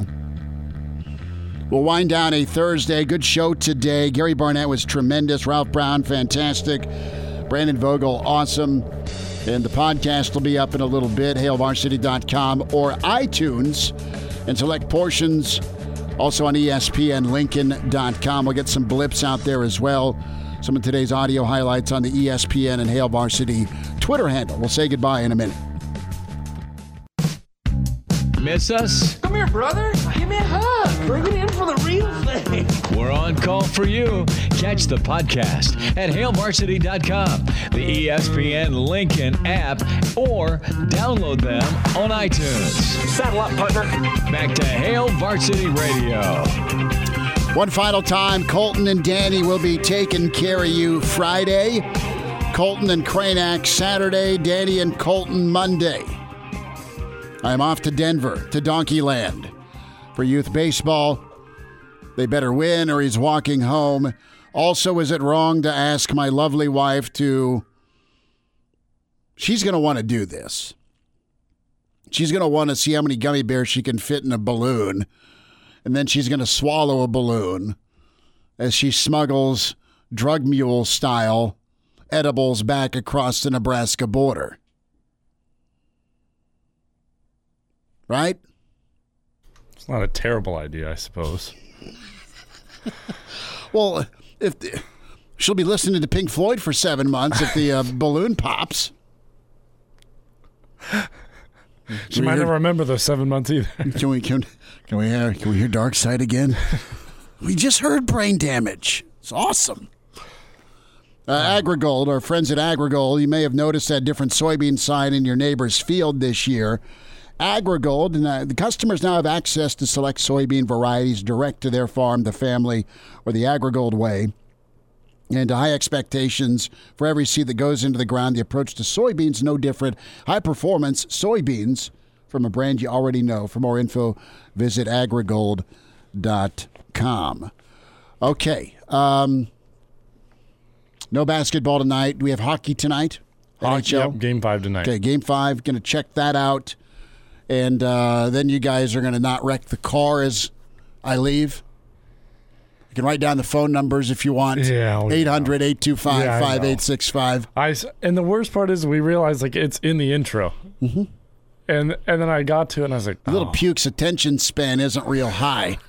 wind down a Thursday. Good show today. Gary Barnett was tremendous. Ralph Brown, fantastic. Brandon Vogel, awesome. And the podcast will be up in a little bit. HailVarsity.com or iTunes. And select portions also on ESPNLincoln.com. We'll get some blips out there as well. Some of today's audio highlights on the ESPN and Hail Varsity Twitter handle. We'll say goodbye in a minute. Miss us? Come here, brother. Give me a hug. Bring it in for the real thing. We're on call for you. Catch the podcast at HailVarsity.com, the ESPN Lincoln app, or download them on iTunes. Saddle up, partner. Back to Hail Varsity Radio. One final time, Colton and Danny will be taking care of you Friday. Colton and Cranack Saturday. Danny and Colton Monday. I'm off to Denver, to Donkeyland, for youth baseball. They better win or he's walking home. Also, is it wrong to ask my lovely wife to... She's going to want to do this. She's going to want to see how many gummy bears she can fit in a balloon. And then she's going to swallow a balloon as she smuggles drug mule style edibles back across the Nebraska border. Right? It's not a terrible idea, I suppose. Well, she'll be listening to Pink Floyd for 7 months if the balloon pops. She might not remember those 7 months either. Can we hear Dark Side again? We just heard Brain Damage. It's awesome. Agrigold, our friends at Agrigold, you may have noticed that different soybean sign in your neighbor's field this year. Agrigold, and the customers now have access to select soybean varieties direct to their farm, the family, or the Agrigold way. And high expectations for every seed that goes into the ground. The approach to soybeans no different. High-performance soybeans from a brand you already know. For more info, visit agrigold.com. Okay. No basketball tonight. Do we have hockey tonight? Hockey, yep, Game 5 tonight. Okay, Game 5. Going to check that out. And then you guys are going to not wreck the car as I leave. You can write down the phone numbers if you want. Yeah. 800-825-5865. And the worst part is we realized it's in the intro. Mm-hmm. And then I got to it and I was like, Little Puke's attention span isn't real high.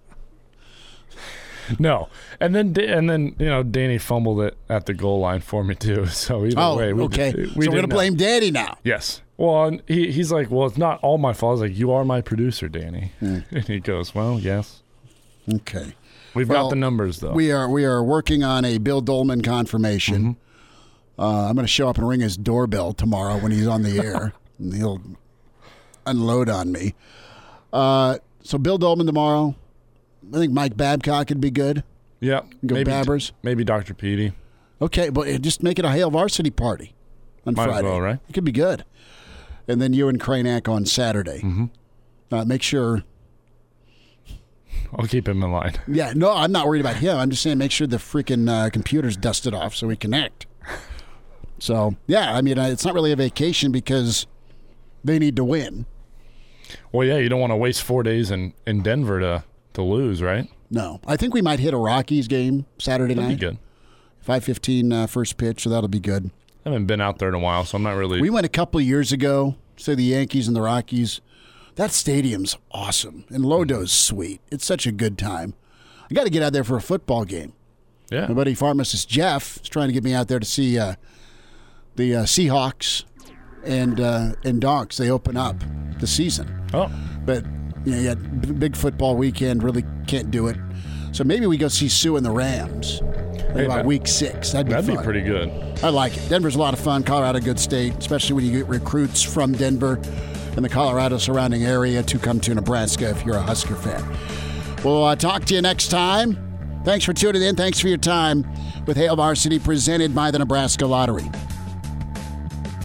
No. And then Danny fumbled it at the goal line for me too. So either way. Okay. So we're going to blame Danny now. Yes. Well, and he's like, well, it's not all my fault. I was like, you are my producer, Danny. And he goes, well, yes. Okay. We've got the numbers, though. We are working on a Bill Dolman confirmation. Mm-hmm. I'm going to show up and ring his doorbell tomorrow when he's on the air. And he'll unload on me. So Bill Dolman tomorrow. I think Mike Babcock would be good. Yeah. Go Babbers. Maybe Dr. Petey. Okay, but just make it a Hail Varsity party on Might Friday. As well, right? It could be good. And then you and Cranack on Saturday. Mm-hmm. Make sure I'll keep him in line. Yeah, no, I'm not worried about him. I'm just saying make sure the freaking computer's dusted off so we connect. So, yeah, I mean, it's not really a vacation because they need to win. Well, yeah, you don't want to waste 4 days in Denver to lose, right? No. I think we might hit a Rockies game Saturday night. That'd be good. 5:15 first pitch, so that'll be good. I haven't been out there in a while, so I'm not really... We went a couple of years ago, so the Yankees and the Rockies. That stadium's awesome, and Lodo's sweet. It's such a good time. I got to get out there for a football game. Yeah. My buddy pharmacist Jeff is trying to get me out there to see the Seahawks and Donks. They open up the season. Oh. But yeah, big football weekend, really can't do it. So maybe we go see Sue and the Rams about week 6. That'd be pretty good. I like it. Denver's a lot of fun. Colorado, good state, especially when you get recruits from Denver and the Colorado surrounding area to come to Nebraska if you're a Husker fan. We'll talk to you next time. Thanks for tuning in. Thanks for your time with Hail Varsity, presented by the Nebraska Lottery.